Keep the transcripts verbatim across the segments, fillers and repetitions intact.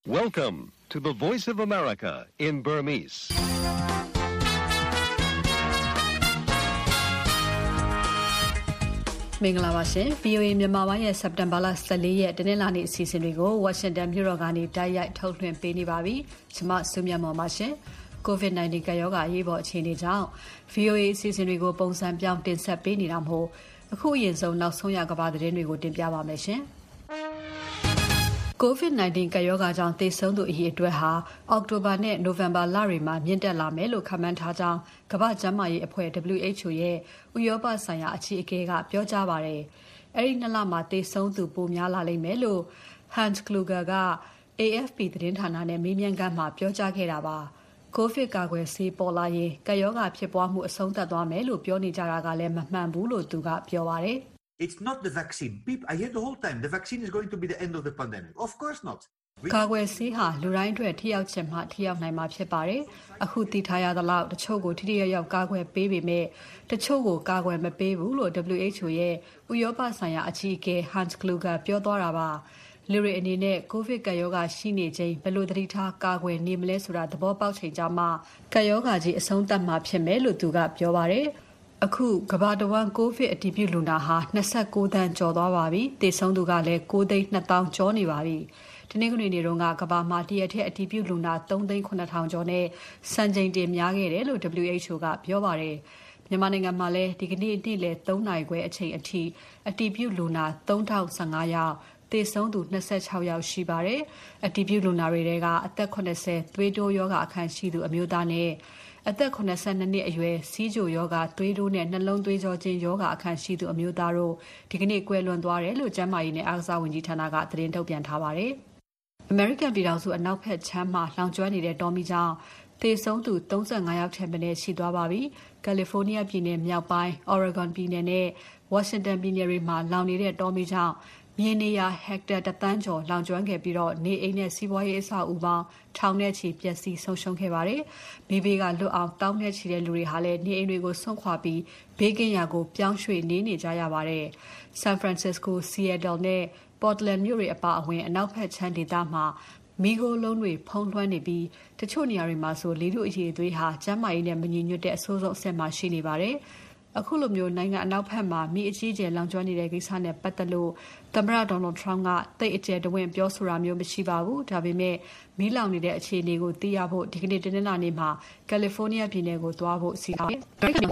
Welcome to the Voice of America in Burmese. ။မင်္ဂလာပါရှင် V O A မြန်မာပိုင်းရဲ့စက်တင်ဘာလ၁၄ရက်တနင်္လာနေ့အစီအစဉ်တွေကို Washington မြို့တော်ကနေတိုက်ရိုက်ထုတ်လွှင့်ပေးနေပါပြီ။ကျွန်မစုမြတ်မော်ပါရှင်။ COVID nineteen ကရောဂါအရေးပေါ်အခြေအနေကြောင့် V O A အစီအစဉ်တွေကိုပုံစံပြောင်းတင်ဆက်ပေးနေတာမို့အခုအရင်ဆုံးနောက်ဆုံးရကမ္ဘာသတင်းတွေကိုတင်ပြပါမယ်ရှင်။ COVID nineteen ကရောဂါကြောင့်သေဆုံးသူအရေအတွက်ဟာအောက်တိုဘာနဲ့နိုဝင်ဘာလတွေမှာမြင့်တက်လာမယ်လို့ခန့်မှန်းထားကြောင်းကမ္ဘာ့ကျန်းမာရေးအဖွဲ့ W H O ရဲ့ဥရောပဆိုင်ရာအကြီးအကဲကပြောကြားပါတယ်။အဲဒီနှစ်လမှာသေဆုံးသူပိုများလာလိမ့်မယ်လို့ Hans Kluge က A F P သတင်းဌာနနဲ့မေးမြန်းခန်းမှာပြောကြားခဲ့တာပါ။ COVID ကာကွယ်ဆေးပေါ်လာရင်ကရောဂါဖြစ်ပွားမှုအဆုံးသတ်သွားမယ်လို့ပြောနေကြတာကလည်းမမှန်ဘူးလို့သူကပြောပါတယ်။ It's not the vaccine. People, I hear the whole time, the vaccine is going to be the end of the pandemic. Of course not. ကာကွယ်ဆေးဟာလူတိုင်းအတွက်ထိရောက်ခြင်းမှထိရောက်နိုင်မှာဖြစ်ပါတယ်။အခုသိထားရသလောက်တချို့ကိုထိထိရောက်ရောက်ကာကွယ်ပေးပေမဲ့တချို့ကိုကာကွယ်မပေးဘူးလို့ W H O ရဲ့ဥရောပဆိုင်ရာအကြီးအကဲ Hans Kluge ပြောသွားတာပါ။လူတွေအနေနဲ့ COVID ကရောဂါရှိနေချိန်ဘယ်လိုသတိထားကာကွယ်နေမလဲဆိုတာသဘောပေါက်ချိန်ကြမှာကရောဂါကြီးအဆုံးသတ်မှာဖြစ်မယ်လို့သူကပြောပါတယ်။အခုကမ္ဘာတဝန်းကိုဗစ်အတည်ပြုလူနာဟာ၂၉သန်းကျော်သွားပါပြီ။သေဆုံးသူကလည်း၉သိန်း၂သောင်းကျော်နေပါပြီ။ဒီနေ့ကနေ့တုန်းကကမ္ဘာမှာတရက်ထက်အတည်ပြုလူနာ၃သိန်း၇ထောင်ကျော်နဲ့စံချိန်တင်များခဲ့တယ်လို့ W H O ကပြောပါတယ်။မြန်မာနိုင်ငံမှာလည်းဒီကနေ့နေ့လယ်၃နာရီခွဲအချိန်အထိအတည်ပြုလူနာ၃ထောင်၁၅ယောက်သေဆုံးသူ၂၆ယောက်ရှိပါတယ်။အတည်ပြုလူနာတွေထဲကအသက်၇၀သွေးတိုးရောဂါအခမ်းရှိသူအမျိုးသားနဲ့အသက်၇၂နှစ်အရွယ်စီးချိုရောဂါသွေးတိုးနဲ့နှလုံးသွေးကြောချင်းရောဂါအခမ်းရှိသူအမျိုးသားတို့ဒီကနေ့ကွယ်လွန်သွားတယ်လို့ကျန်းမာရေးနဲ့အားကစားဝန်ကြီးဌာနကသတင်းထုတ်ပြန်ထားပါတယ်။ American ပြည်ထောင်စုအနောက်ဘက်ခြမ်းမှာလောင်ကျွမ်းနေတဲ့တောမီးကြောင့်သေဆုံးသူ၃၅ယောက်ထက်မနည်းရှိသွားပါပြီ။ California ပြည်နယ်မြောက်ပိုင်း Oregon ပြည်နယ်နဲ့ Washington ပြည်နယ်တွေမှာလောင်နေတဲ့တောမီးကြောင့်မြေနေရာဟက်တာတစ်သန်းကျော်လောင်ကျွမ်းခဲ့ပြီးတော့နေအိမ်နဲ့စီးပွားရေးအဆောက်အဦပေါင်းထောင်နဲ့ချီပျက်စီးဆုံးရှုံးခဲ့ပါတယ်။မိဘေးကလွတ်အောင်တောင်းနဲ့ချီတဲ့လူတွေဟာလည်းနေအိမ်တွေကိုဆွန့်ခွာပြီးဘေးကင်းရာကိုပြောင်းရွှေ့နေနေကြရပါတယ်။ San Francisco, Seattle နဲ့ Portland မြို့တွေအပါအဝင်အနောက်ဘက်ခြမ်းဒေသမှာမီးခိုးလုံးတွေဖုံးလွှမ်းနေပြီးတချို့နေရာတွေမှာဆိုလေထုအရည်အသွေးဟာကျန်းမာရေးနဲ့မညီညွတ်တဲ့အဆိုးဆုံးအဆင့်မှာရှိနေပါတယ်။အခုလိုမျိုးနိုင်ငံအနောက်ဘက်မှာမိအကြီးအကျယ်လောင်ကျွမ်းနေတဲ့ကိစ္စနဲ့ပတ်သက်လို့သမ္မတ Donald Trump ကတိတ်အကျယ်တဝင့်ပြောဆိုတာမျိုးမရှိပါဘူး။ဒါပေမဲ့မီးလောင်နေတဲ့အခြေအနေကိုသိရဖို့ဒီကနေ့တနင်္လာနေ့မှာ California ပြည်နယ်ကိုသွားဖို့စီစဉ်တယ်။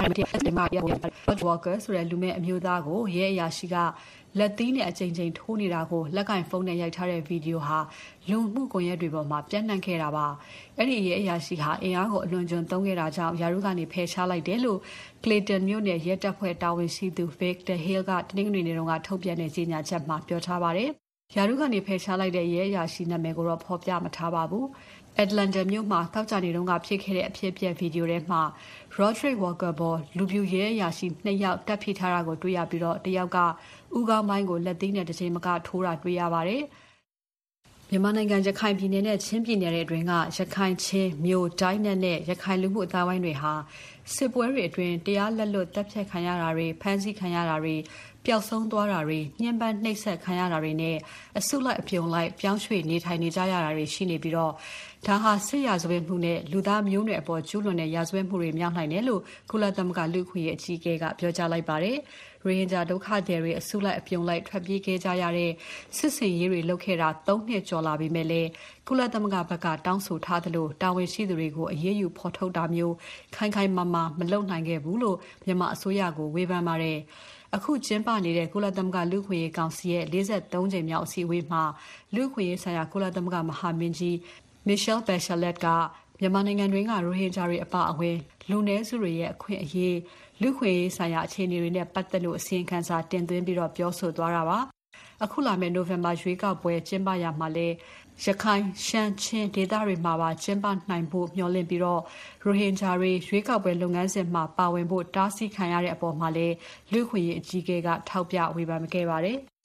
Walker ဆိုတဲ့လူမဲ့အမျိုးသားကိုရဲအရာရှိကလက်သီးနဲ့အကြိမ်ကြိမ်ထိုးနေတာကိုလက်ကင်ဖုန်းနဲ့ရိုက်ထားတဲ့ဗီဒီယိုဟာလူမှုကွန်ရက်တွေပေါ်မှာပြန့်နှံ့ခဲ့တာပါ။အဲ့ဒီရဲအရာရှိဟာအင်အားကိုအလွန်ကျွံသုံးခဲ့တာကြောင့်ယာရုကနေဖယ်ရှားလိုက်တယ်လို့ Clayton မြို့နယ်ရဲတပ်ဖွဲ့တာဝန်ရှိသူ Victor Hill ကတနင်္ဂနွေနေ့ကထုတ်ပြန်တဲ့ကြေညာချက်မှာပြောထားပါတယ်။ယာရုကနေဖယ်ရှားလိုက်တဲ့ရဲအရာရှိနာမည်ကိုတော့ဖော်ပြမထားပါဘူး။ Atlanta မြို့မှာတောက်ကြနေတုန်းကဖြစ်ခဲ့တဲ့အဖြစ်အပျက်ဗီဒီယိုထဲမှာ Roderick Walker ပေါ်လူပြူရဲအရာရှိနှစ်ယောက်တပ်ဖိထားတာကိုတွေ့ရပြီးတော့တယောက်ကဦးခေါင်းပိုင်းကိုလက်သီးနဲ့တစ်ချိန်မကထိုးတာတွေ့ရပါတယ်။မြန်မာနိုင်ငံရခိုင်ပြည်နယ်နဲ့ချင်းပြည်နယ်အတွင်းကရခိုင်ချင်းမြို့တိုင်းနဲ့ရခိုင်လူမှုအသားဝိုင်းတွေဟာစစ်ပွဲတွေအတွင်းတရားလက်လွတ်တပ်ဖြတ်ခံရတာတွေဖမ်းဆီးခံရတာတွေပျောက်ဆုံးသွားတာတွေညှဉ်းပန်းနှိပ်စက်ခံရတာတွေနဲ့အစုလိုက်အပြုံလိုက်ပြောင်းရွှေ့နေထိုင်နေကြရတာတွေရှိနေပြီးတော့ဒါဟာစစ်ရာဇဝတ်မှုနဲ့လူသားမျိုးနွယ်အပေါ်ကျူးလွန်တဲ့ရာဇဝတ်မှုတွေမြောက်နိုင်တယ်လို့ကုလသမဂ္ဂလူ့အခွင့်အရေးအကြီးအကဲကပြောကြားလိုက်ပါတယ်။ရိုဟင်ဂျာဒုက္ခသည်တွေအစုလိုက်အပြုံလိုက်ထွက်ပြေးခဲ့ကြရတဲ့စစ်စင်ရေးတွေလုပ်ခဲ့တာ၃နှစ်ကျော်လာပြီမဲ့လည်းကုလသမဂ္ဂဘက်ကတောင်းဆိုထားသလိုတာဝန်ရှိသူတွေကိုအရေးယူဖော်ထုတ်တာမျိုးခိုင်ခိုင်မာမာမလုပ်နိုင်ခဲ့ဘူးလို့မြန်မာအစိုးရကိုဝေဖန်ပါတယ်။အခုကျင်းပနေတဲ့ကုလသမဂ္ဂလူ့အခွင့်အရေးကောင်စီရဲ့၄၃ကြိမ်မြောက်အစည်းအဝေးမှာလူ့အခွင့်အရေးဆိုင်ရာကုလသမဂ္ဂမဟာမင်းကြီး Michelle Bachelet ကမြန်မာနိုင်ငံတွင်းကရိုဟင်ဂျာတွေအပါအဝင်လူနည်းစုတွေရဲ့အခွင့်အရေးလူ့အခွင့်အရေးဆိုင်ရာအခြေအနေတွေနဲ့ပတ်သက်လို့အစီရင်ခံစာတင်သွင်းပြီးတော့ပြောဆိုသွားတာပါ။အခုလာမယ့်နိုဝင်ဘာရွေးကောက်ပွဲကျင်းပရမှာလဲရခိုင်ရှမ်းချင်းဒေသတွေမှာပါကျင်းပနိုင်ဖို့မျှော်လင့်ပြီးတော့ရိုဟင်ဂျာတွေရွေးကောက်ပွဲလုပ်ငန်းစဉ်မှာပါဝင်ဖို့တားဆီးခံရတဲ့အပေါ်မှာလဲလူ့အခွင့်အရေးအကြီးအကဲကထောက်ပြဝေဖန်ခဲ့ပါတယ်။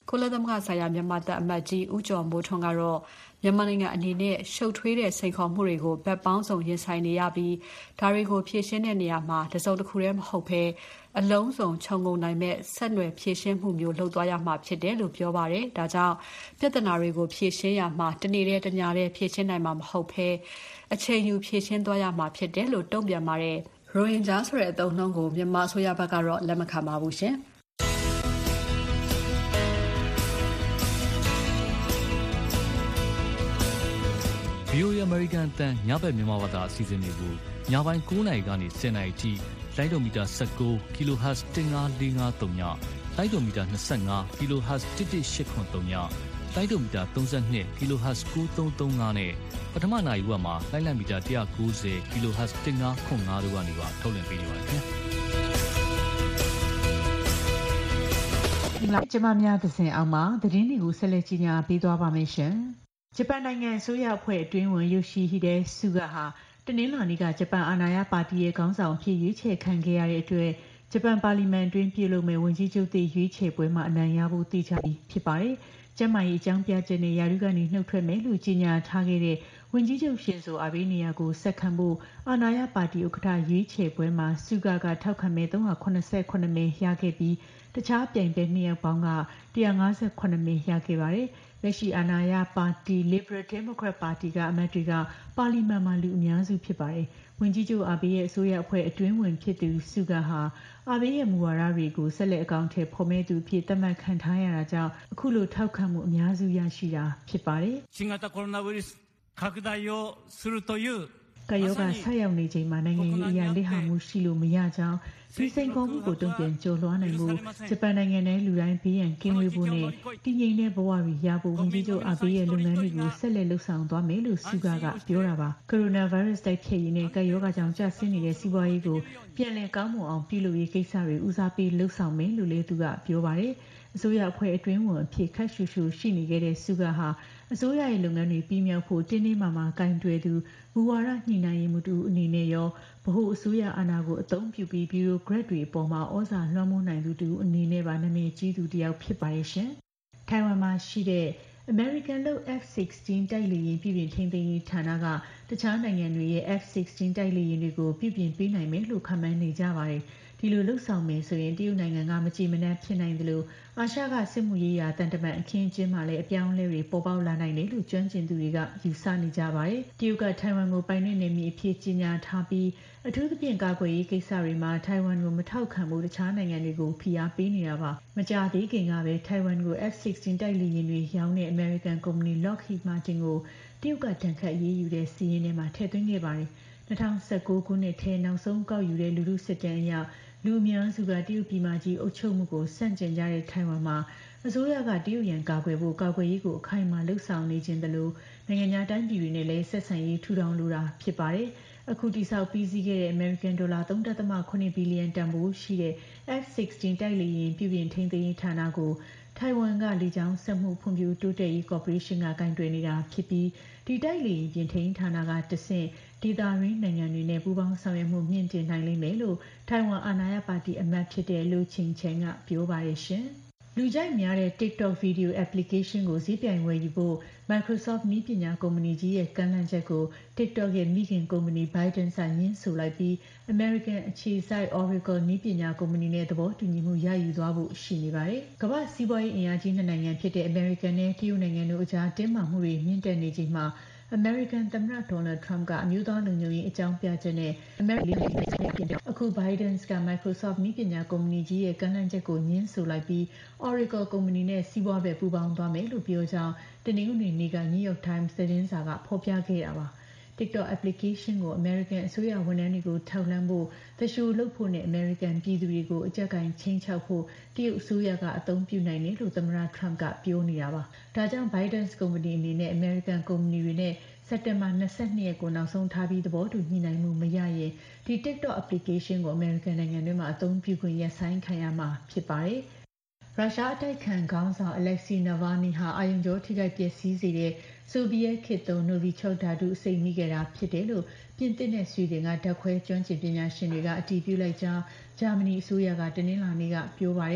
ကုလသမဂ္ဂဆိုင်ရာမြန်မာတပ်အမတ်ကြီးဦးကျော်မိုးထွန်းကတော့မြန်မာနိုင်ငံအနေနဲ့ရှုပ်ထွေးတဲ့စိန်ခေါ်မှုတွေကိုဗတ်ပေါင်းစုံရင်ဆိုင်နေရပြီးဒါတွေကိုဖြေရှင်းတဲ့နေရာမှာတစုံတစ်ခုတည်းမဟုတ်ဘဲအလုံးစုံခြုံငုံနိုင်မဲ့ဆက်နွယ်ဖြေရှင်းမှုမျိုးလုပ်သွားရမှာဖြစ်တယ်လို့ပြောပါတယ်။ဒါကြောင့်ပြဿနာတွေကိုဖြေရှင်းရမှာတနေ့တည်းတညတည်းဖြေရှင်းနိုင်မှာမဟုတ်ဘဲအချိန်ယူဖြေရှင်းသွားရမှာဖြစ်တယ်လို့တုံ့ပြန်ပါတယ်။ရိုဟင်ဂျာဆိုတဲ့အသုံးအနှုန်းကိုမြန်မာအစိုးရဘက်ကတော့လက်မခံပါဘူးရှင်။ဗီအိုအေ American အသံညဘက်မြန်မာဘာသာအစီအစဉ်တွေကိုညပိုင်း၉နာရီကနေ၁၀နာရီထိလိုင်းဒိုမီတာ၁၉ kilohertz တစ်ငါးလေးငါးသုံးညလိုင်းဒိုမီတာ၂၅ kilohertz တစ်တစ်ရှစ်ခွန်သုံးညလိုင်းဒိုမီတာ၃၂ kilohertz ၉သုံးသုံးငါးနဲ့ပထမနာရီဝက်မှာလိုင်းလံမီတာ၁၉၀ kilohertz တစ်ငါးခွန်ငါးတို့ကနေပါထုတ်လွှင့်ပေးနေပါတယ်ခင်ဗျာကျမများသစဉ်အောင်မှာသတင်းတွေကိုဆက်လက်ကြီးညာပေးသွားပါမယ်ရှင်ဂျပန်နိုင်ငံအစိုးရအဖွဲ့အတွင်းဝင်ယိုရှိဟီဒဲဆူဂါဟာတနင်္လာနေ့ကဂျပန်အာဏာရပါတီရဲ့ခေါင်းဆောင်ဖြစ်ရွေးချယ်ခံခဲ့ရတဲ့အတွက်ဂျပန်ပါလီမန်တွင်ပြုလုပ်မဲ့ဝန်ကြီးချုပ်သစ်ရွေးချယ်ပွဲမှာအနိုင်ရဖို့သိချပြီးဖြစ်ပါတယ်။ကျန်းမာရေးအကြောင်းပြချက်နဲ့ယာရုကနေနှုတ်ထွက်မယ်လို့ကြေညာထားခဲ့တဲ့ဝန်ကြီးချုပ်ရှင်ဆိုအာဘေးနေယာကိုဆက်ခံဖို့အာဏာရပါတီဥက္ကဋ္ဌရွေးချယ်ပွဲမှာဆူဂါကထောက်ခံမဲ၃၇၈မဲရခဲ့ပြီးတခြားပြိုင်ပွဲနှစ်ယောက်ပေါင်းက၁၅၇မဲရခဲ့ပါတယ်။လက်ရှိအာဏာရပါတီ Liberal Democrat ပါတီကအမတ်တွေကပါလီမန်မှာလူအများစုဖြစ်ပါတယ်။ဝန်ကြီးချုပ်အာဘေးရဲ့အစိုးရအဖွဲ့အတွင်းဝင်ဖြစ်သူဆူဂါဟာအာဘေးရဲ့မူဝါဒတွေကိုဆက်လက်အကောင့်ထဲဖော်မဲသူဖြစ်သတ်မှတ်ခံထားရတာကြောင့်အခုလိုထောက်ခံမှုအများစုရရှိတာဖြစ်ပါတယ်။新型コロナウイルス拡大をするというကယောဂဆက်ရောက်နေချိန်မှာနိုင်ငံရေးအရာလက်ဟာမှုရှိလို့မရကြောင်းဒီစိန်ခေါ်မှုကိုတုံ့ပြန်ကျော်လွှားနိုင်ဖို့ဂျပန်နိုင်ငံနဲ့လူတိုင်းဘေးရန်ကင်းဝေးဖို့နဲ့တည်ငြိမ်တဲ့ဘဝတွေရဖို့ဝန်ကြီးချုပ်အာဘေးရဲ့လုပ်ငန်းတွေကိုဆက်လက်လှုပ်ဆောင်သွားမယ်လို့ဆူဂါကပြောတာပါကိုရိုနာဗိုင်းရပ်စ်တိုက်ဖျက်ရေးနဲ့ကယောဂကြောင့်ကျဆင်းနေတဲ့စီးပွားရေးကိုပြန်လည်ကောင်းမွန်အောင်ပြုလုပ်ရေးကိစ္စတွေဦးစားပေးလှုပ်ဆောင်မယ်လို့လည်းသူကပြောပါတယ်အစိုးရအဖွဲ့အတွင်းဝင်အဖြစ်ခက်ရှူရှူရှိနေခဲ့တဲ့ဆူဂါဟာအစိုးရရဲ့လုပ်ငန်းတွေပြီးမြောက်ဖို့တင်းနှင်းမာမာကင်တွယ်သူမူဝါဒညှိနှိုင်းရေးမှုတူအနေနဲ့ရောဗဟိုအစိုးရအာဏာကိုအသုံးပြုပြီးဘီရိုကရက်တွေအပေါ်မှာဩဇာလွှမ်းမိုးနိုင်သူတူအနေနဲ့ပါနာမည်ကြီးသူတစ်ယောက်ဖြစ်ပါရဲ့ရှင်။ထိုင်ဝမ်မှာရှိတဲ့ American လို့ F 16 တိုက်လေယာဉ်ပြည်ပြင်ထိန်းသိမ်းရေးဌာနကတခြားနိုင်ငံတွေရဲ့ F 16 တိုက်လေယာဉ်တွေကိုပြည်ပြင်ပေးနိုင်မယ်လို့ခန့်မှန်းနေကြပါတယ်။ဒီလိုလှုပ်ဆောင်မယ်ဆိုရင်တရုတ်နိုင်ငံကမကြည်မနှံ့ဖြစ်နိုင်တယ်လို့အာရှကစစ်မှုရေးရာတန်တမန်အခင်းအကျင်းမှာလည်းအပြောင်းအလဲတွေပေါ်ပေါက်လာနိုင်တယ်လို့ကျွမ်းကျင်သူတွေကယူဆနေကြပါတယ်။တရုတ်ကထိုင်ဝမ်ကိုပိုင်နက်နယ်မြေအဖြစ်ကြီးညာထားပြီးအထူးသဖြင့်ကာကွယ်ရေးကိစ္စတွေမှာထိုင်ဝမ်ကိုမထောက်ခံဖို့တခြားနိုင်ငံတွေကိုဖိအားပေးနေတာပါ။မကြာသေးခင်ကပဲထိုင်ဝမ်ကို F 16 တိုက်လေယာဉ်တွေရောင်းတဲ့ American ကုမ္ပဏီ Lockheed Martin ကိုတရုတ်ကတန်ခတ်အရေးယူတဲ့စီးရင်ထဲမှာထည့်သွင်းခဲ့ပါတယ်။၂၀၁၉ခုနှစ်ထဲနောက်ဆုံးကောက်ယူတဲ့လူထုစစ်တမ်းအရလူအများစုကတရုတ်ပြည်မကြီးအုပ်ချုပ်မှုကိုစန့်ကျင်ကြတဲ့ထိုင်ဝမ်မှာအစိုးရကတရုတ်ရန်ကာကွယ်ဖို့ကာကွယ်ရေးကိုအခိုင်အမာလှုပ်ဆောင်နေခြင်းတလို့နိုင်ငံခြားတိုင်းပြည်တွေနဲ့လည်းဆက်ဆံရေးထူထောင်လိုတာဖြစ်ပါတယ်။အခုတိဆောက်ပြီးစီးခဲ့တဲ့ American ဒေါ်လာ၃.၇ ဘီလီယံတန်ဖိုးရှိတဲ့ F 16 တိုက်လေယာဉ်ပြည်ပြင်ထိန်းသိမ်းရေးဌာနကိုထိုင်ဝမ်ကလေကြောင်းစက်မှုဖွံ့ဖြိုးတိုးတက်ရေးကော်ပိုရေးရှင်းကကင်တွယ်နေတာဖြစ်ပြီးဒီတိုက်လေယာဉ်ပြင်ထိန်းဌာနကတဆင့်ဒေသရင်းနိုင်ငံတွေနဲ့ပူးပေါင်းဆောင်ရွက်မှုမြင့်တင်နိုင်လိမ့်မယ်လို့ထိုင်ဝမ်အာဏာရပါတီအမတ်ဖြစ်တဲ့လူချင်းချန်ကပြောပါတယ်ရှင်။လူကြိုက်များတဲ့ TikTok video application ကိုဈေးပြိုင်ဝယ်ယူဖို့ Microsoft နည်းပညာကုမ္ပဏီကြီးရဲ့ကမ်းလှမ်းချက်ကို TikTok ရဲ့မိခင်ကုမ္ပဏီ ByteDance ကငြင်းဆိုလိုက်ပြီး American အခြေစိုက် Oracle နည်းပညာကုမ္ပဏီနဲ့သဘောတူညီမှုရယူသွားဖို့ရှိနေပါတယ်။ကမ္ဘာ့စီးပွားရေးအင်အားကြီးနှစ်နိုင်ငံဖြစ်တဲ့ American နဲ့တရုတ်နိုင်ငံတို့အကြားတင်းမာမှုတွေမြင့်တက်နေချိန်မှာAmerican သမ္မတ Donald Trump ကအမျိုးသားလုံခြုံရေးအကြောင်းပြချက်နဲ့ American အခု ByteDance က Microsoft နည်းပညာကုမ္ပဏီကြီးရဲ့ကမ်းလှမ်းချက်ကိုညှင်းဆိုလိုက်ပြီး Oracle ကုမ္ပဏီနဲ့စီးပွားပဲပူးပေါင်းသွားမယ်လို့ပြောကြောင်းတနင်္ဂနွေနေ့က New York Times သတင်းစာကဖော်ပြခဲ့တာပါ။ TikTok application ကို American အစိုးရဝန်ထမ်းတွေကိုထောက်လှမ်းဖို့တရှိုးလုပ်ဖို့နဲ့ American ပြည်သူတွေကိုအကြက်ကင်ချင်းချောက်ဖို့တရုတ်အစိုးရကအသုံးပြုနိုင်တယ်လို့သမ္မတ Trump ကပြောနေတာပါ။ဒါကြောင့် ByteDance ကုမ္ပဏီအနေနဲ့ American ကုမ္ပဏီတွေနဲ့စက်တင်ဘာ၂၂ရက်ကိုနောက်ဆုံးထားပြီးသဘောတူညှိနှိုင်းမှုမရရင်ဒီ TikTok application ကို American နိုင်ငံတွင်းမှာအသုံးပြုခွင့်ရပ်ဆိုင်းခံရမှာဖြစ်ပါတယ်။ရုရှားအတိုက်ခံခေါင်းဆောင် Alexei Navalny ဟာအာရုံကြောထိခိုက်ပျက်စီးစေတဲ့ဆိုဗီယက်ခေတ်သုံး Novichok ဓာတုအဆိပ်မိခဲ့တာဖြစ်တယ်လို့ပြင်သစ်နဲ့ဆွီဒင်ကဓာတ်ခွဲကျွမ်းကျင်ပညာရှင်တွေကအတည်ပြုလိုက်ကြောင်းဂျာမနီအစိုးရကတနင်္လာနေ့ကပြောပါတယ်။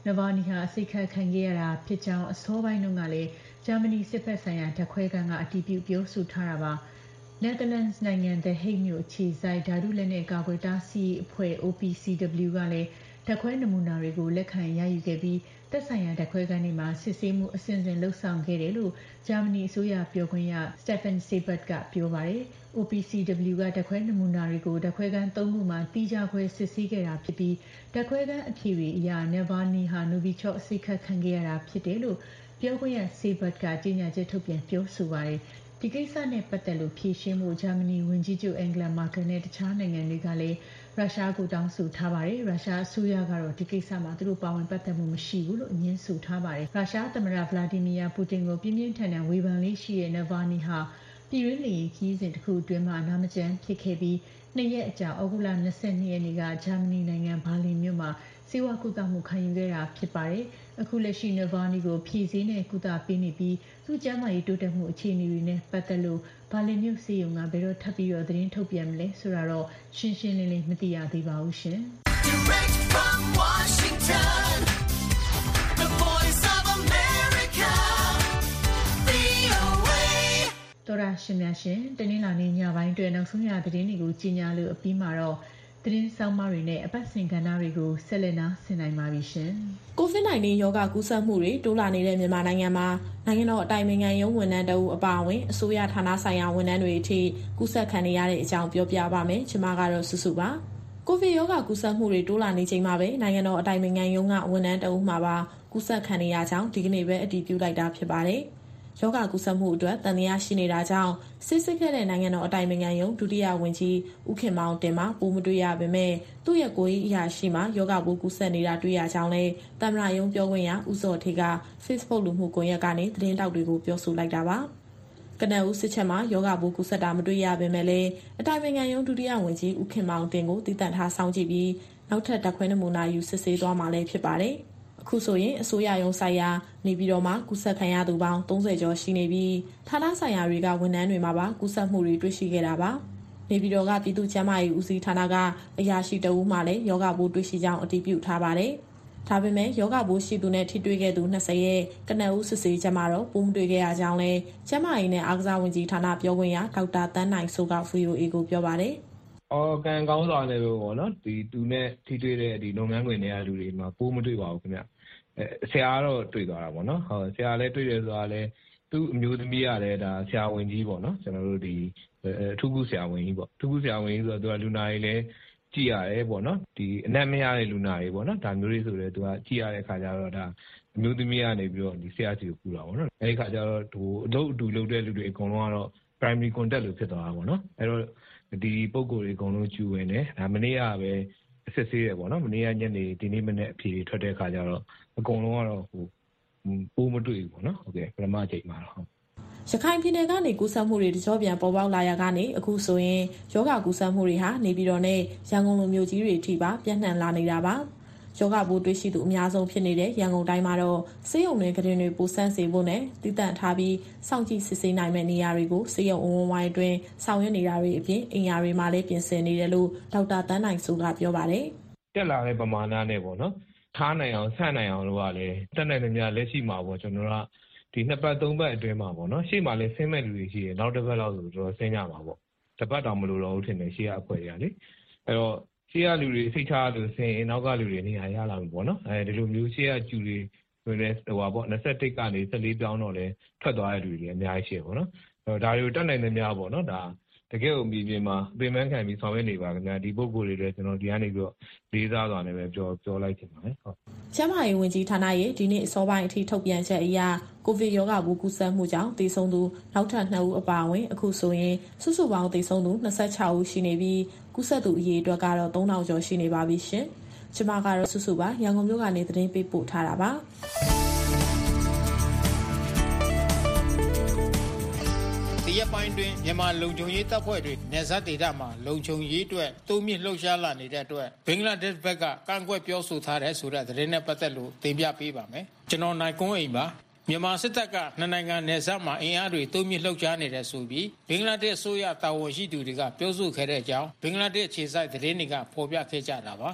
Navalny ဟာအစိတ်ခတ်ခံခဲ့ရတာဖြစ်ကြောင်းအစောပိုင်းတုန်းကလည်းဂျာမနီစစ်ဘက်ဆိုင်ရာဓာတ်ခွဲခန်းကအတည်ပြုပြောဆိုထားတာပါ။ Netherlands နိုင်ငံ The Hague မြို့အခြေစိုက်ဓာတုလက်နက်ကာကွယ်တားဆီးရေးအဖွဲ့ O P C W ကလည်းဓာတ်ခွဲနမူနာတွေကိုလက်ခံရယူခဲ့ပြီးသက်ဆိုင်ရာဓာတ်ခွဲခန်းတွေမှာစစ်ဆေးမှုအစဉ်စဉ်လှုပ်ဆောင်ခဲ့တယ်လို့ဂျာမနီအစိုးရပြောခွင့်ရ Steffen Seibert ကပြောပါတယ်။ O P C W ကဓာတ်ခွဲနမူနာတွေကိုဓာတ်ခွဲခန်းသုံးခုမှာတိကျခွဲစစ်ဆေးခဲ့တာဖြစ်ပြီးဓာတ်ခွဲခန်းအဖြေတွေအရ Navalny ဟာ Novichok အစိတ်ခတ်ခံခဲ့ရတာဖြစ်တယ်လို့ပြောခွင့်ရ Seibert ကကြေညာချက်ထုတ်ပြန်ပြောဆိုပါတယ်။ဒီကိစ္စနဲ့ပတ်သက်လို့ဖြေရှင်းဖို့ဂျာမနီဝန်ကြီးချုပ် Angela Merkel နဲ့တခြားနိုင်ငံတွေကလည်းရုရှားကိုတောင်းဆိုထားပါတယ်။ရုရှားအစိုးရကတော့ဒီကိစ္စမှာသူတို့ပါဝင်ပတ်သက်မှုမရှိဘူးလို့ညှင်းဆိုထားပါတယ်။ရုရှားသမ္မတ Vladimir Putin ကိုပြင်းပြင်းထန်ထန်ဝေဖန်လေးရှိတဲ့ Navalny ဟာပြည်တွင်းလေယာဉ်ခရီးစဉ်တစ်ခုအတွင်းမှာနာမကျန်းဖြစ်ခဲ့ပြီးနှစ်ရက်အကြာဩဂုတ်လ၂၂ရက်နေ့ကဂျာမနီနိုင်ငံဘာလင်မြို့မှာဆေးဝါးကုသမှုခံယူခဲ့တာဖြစ်ပါတယ်။အခုလက်ရှိ Navalny ကိုဖြည့်ဆည်းနဲ့ကုသပေးနေပြီးသူ့ကျန်းမာရေးတိုးတက်မှုအခြေအနေတွေနဲ့ပတ်သက်လို့ဘာလင်မြို့ဆေးရုံကဘယ်တော့ထပ်ပြီးတော့သတင်းထုတ်ပြန်မလဲဆိုတာတော့ရှင်းရှင်းလင်းလင်းမသိရသေးပါဘူးရှင်။ Direct from Washington, the voice of America, V O A တော်ရရှိမြရှင်တနင်္လာနေ့ညပိုင်းတွင်နောက်ဆုံးရသတင်းတွေကိုကြီးညာလို့အပြီးမှာတော့သတင်းဆောင်မတွေနဲ့အပတ်စဉ်ကဏ္ဍတွေကိုဆက်လက်နားဆင်နိုင်ပါပြီရှင်။ကိုဗစ် -19 ရောဂါကူးစက်မှုတွေတိုးလာနေတဲ့မြန်မာနိုင်ငံမှာနိုင်ငံတော်အတိုင်ပင်ခံရုံးဝန်ထမ်းတအုပ်အပါအဝင်အစိုးရဌာနဆိုင်ရာဝန်ထမ်းတွေအထိကူးစက်ခံနေရတဲ့အကြောင်းပြောပြပါမယ်။ကျွန်မကတော့စုစုပါ။ကိုဗစ်ရောဂါကူးစက်မှုတွေတိုးလာနေချိန်မှာပဲနိုင်ငံတော်အတိုင်ပင်ခံရုံးကဝန်ထမ်းတအုပ်မှာပါကူးစက်ခံနေရကြောင်းဒီကနေ့ပဲအတည်ပြုလိုက်တာဖြစ်ပါတယ်။ရောဂါကူးစက်မှုအတွက်တန်တရားရှိနေတာကြောင့်စစ်စစ်ခဲ့တဲ့နိုင်ငံတော်အတိုင်ပင်ခံရုံးဒုတိယဝန်ကြီးဦးခင်မောင်တင်မှာပိုးမတွေ့ရပေမဲ့သူ့ရဲ့ကိုယ်ရေးအရာရှိမှာရောဂါပိုးကူးစက်နေတာတွေ့ရကြောင်းလဲတမရယုံပြောခွင့်ရဦးစောထေက Facebook လူမှုကွန်ရက်ကနေသတင်းတောက်တွေကိုပြောဆိုလိုက်တာပါ။ကနဦးစစ်ချက်မှာယောဂပိုးကူးစက်တာမတွေ့ရပေမဲ့လည်းအတိုင်ပင်ခံရုံးဒုတိယဝန်ကြီးဦးခင်မောင်တင်ကိုတည်တံ့ထားစောင့်ကြည့်ပြီးနောက်ထပ်ဓာတ်ခွဲနမူနာယူစစ်ဆေးသွားမှာလည်းဖြစ်ပါတယ်။အခုဆိုရင်အစိုးရရုံးဆိုင်ရာနေပြည်တော်မှာကူးစက်ခံရသူပေါင်းသုံးဆယ်ကျော်ရှိနေပြီးဌာနဆိုင်ရာတွေကဝန်ထမ်းတွေမှာပါကူးစက်မှုတွေတွေ့ရှိခဲ့တာပါ။နေပြည်တော်ကပြည်သူ့ကျန်းမာရေးဦးစီးဌာနကအရာရှိတအုပ်မှလည်းယောဂပိုးတွေ့ရှိကြောင်းအတည်ပြုထားပါတယ်။ဒါပေမဲ့ယောဂပိုးရှိသူနဲ့ထိတွေ့ခဲ့သူ၂၀ရဲ့ကနဦးစစ်ဆေးချက်မှာတော့ပိုးမတွေ့ခဲ့ရကြောင်းလဲကျန်းမာရေးနဲ့အားကစားဝန်ကြီးဌာနပြောခွင့်ရဒေါက်တာတန်းနိုင်စိုးက V O A ကိုပြောပါတယ်။အော်ကန်ကောင်းစွာလည်းပေါ့နော်ဒီသူနဲ့ထိတွေ့တဲ့ဒီလုပ်ငန်းခွင်တွေကလူတွေမှာပိုးမတွေ့ပါဘူးခင်ဗျ။အဲဆရာကတော့တွေ့သွားတာပေါ့နော်။ဟုတ်ဆရာလည်းတွေ့တယ်ဆိုတာလည်းသူ့အမျိုးသမီးကလည်းဒါဆရာဝန်ကြီးပေါ့နော်ကျွန်တော်တို့ဒီအထူးကုဆရာဝန်ကြီးပေါ့အထူးကုဆရာဝန်ကြီးဆိုတော့သူကလူနာတွေလည်းကြည့်ရတယ်ပေါ့နော်ဒီအနက်မရတဲ့လူနာတွေပေါ့နော်ဒါမျိုးတွေဆိုတော့သူကကြည့်ရတဲ့ခါကျတော့ဒါအမျိုးသမီးကနေပြီးတော့ဒီဆရာကြီးကိုကူတာပေါ့နော်အဲဒီခါကျတော့ဟိုအလုပ်အတူလုပ်တဲ့လူတွေအကုန်လုံးကတော့ primary contact လို့ဖြစ်သွားတာပေါ့နော်အဲတော့ဒီပုံကိုယ်တွေအကုန်လုံးကျူဝင်တယ်ဒါမနေ့ကပဲအစစ်ဆေးရပေါ့နော်မနေ့ကညနေဒီနေ့မနေ့အဖြေထွက်တဲ့ခါကျတော့အကုန်လုံးကတော့ဟိုပိုးမတွေ့ဘူးပေါ့နော်ဟုတ်ကဲ့ပထမအချိန်မှာတော့ရခိုင်ပြည်နယ်ကနေကူးစက်မှုတွေတကြောပြန်ပေါ်ပေါက်လာရကနေအခုဆိုရင်ယောဂကူးစက်မှုတွေဟာနေပြည်တော်နဲ့ရန်ကုန်လိုမြို့ကြီးတွေအထိပါပြန့်နှံ့လာနေတာပါယောဂပိုးတွေ့ရှိသူအများဆုံးဖြစ်နေတဲ့ရန်ကုန်တိုင်းမှာတော့ဆေးရုံတွေကတင်တွေပိုဆန်းစေဖို့နဲ့တည်တံ့ထားပြီးစောင့်ကြည့်စစ်ဆေးနိုင်မယ့်နေရာတွေကိုဆေးရုံအဝန်းဝိုင်းအတွင်းဆောင်ရွက်နေတာတွေအပြင်အင်အားတွေမှာလည်းပြင်ဆင်နေတယ်လို့ဒေါက်တာတန်းနိုင်စိုးကပြောပါတယ်တက်လာတဲ့ပမာဏနဲ့ပေါ့နော်ထားနိုင်အောင်ဆန့်နိုင်အောင်လို့ကလည်းတက်နိုင်သမျှလက်ရှိမှာပေါ့ကျွန်တော်တို့ကဒီနှစ်ပတ်သုံးပတ်အတွင်းမှာပေါ့နော်ရှေ့မှာလည်းဆင်းမဲ့လူတွေရှိတယ်နောက်တစ်ပတ်လောက်ဆိုတော့ဆင်းကြမှာပေါ့တစ်ပတ်တောင်မလို့တော့ဘူးထင်တယ်ရှေ့ကအဖွဲ့တွေကလေအဲ့တော့ရှေ့ကလူတွေစိတ်ထားလို့ဆင်းရင်နောက်ကလူတွေနေရာရလာမှာပေါ့နော်အဲဒီလိုမျိုးရှေ့ကကျူတွေဆိုတဲ့ဟိုပါပေါ့၂၁ကနေ၁၄ပြောင်းတော့လဲထွက်သွားတဲ့လူတွေအများကြီးရှိတယ်ပေါ့နော်အဲ့တော့ဒါတွေကိုတက်နိုင်သမျှပေါ့နော်ဒါတကယ်ကိုမြေပြင်မှာပင်ပန်းခံပြီးဆောင်ရွက်နေပါခင်ဗျာဒီပုံကိုယ်တွေလည်းကျွန်တော်ဒီကနေပြီးတော့လေးစားစွာနဲ့ပဲပြောပြောလိုက်ချင်ပါတယ်ဟုတ်ကျန်းမာရေးဝန်ကြီးဌာနရဲ့ဒီနေ့အစောပိုင်းအထိထုတ်ပြန်ချက်အရကိုဗစ်ရောဂါပိုးကူးစက်မှုကြောင့်သေဆုံးသူနောက်ထပ်နှစ်ဦးအပါအဝင်အခုဆိုရင်စုစုပေါင်းသေဆုံးသူ၂၆ဦးရှိနေပြီးကူးစက်သူအရေအတွက်ကတော့သုံးထောင်ကျော်ရှိနေပါပြီရှင်ကျမကတော့စုစုပါရန်ကုန်မြို့ကနေသတင်းပေးပို့ထားတာပါဒီရက်ပိုင်းတွင်မြန်မာလုံခြုံရေးတပ်ဖွဲ့တွေနယ်စပ်ဒေသမှာလုံခြုံရေးအတွက်တိုးမြင့်လှုပ်ရှားလာနေတဲ့အတွက်ဘင်္ဂလားဒေ့ရှ်ဘက်ကကန့်ကွက်ပြောဆိုထားတဲ့ဆိုတဲ့သတင်းနဲ့ပတ်သက်လို့တင်ပြပေးပါမယ်ကျွန်တော်နိုင်ကွန်းအိမ်ပါမြန်မာစစ်တပ်ကနှစ်နိုင်ငံနယ်စပ်မှာအင်အားတွေတိုးမြင့်လှုပ်ရှားနေတဲ့ဆိုပြီးဘင်္ဂလားဒေ့ရှ်အစိုးရတာဝန်ရှိသူတွေကပြောဆိုခဲ့တဲ့အကြောင်းဘင်္ဂလားဒေ့ရှ်ခြေစိုက်သတင်းတွေကဖော်ပြခဲ့ကြတာပါ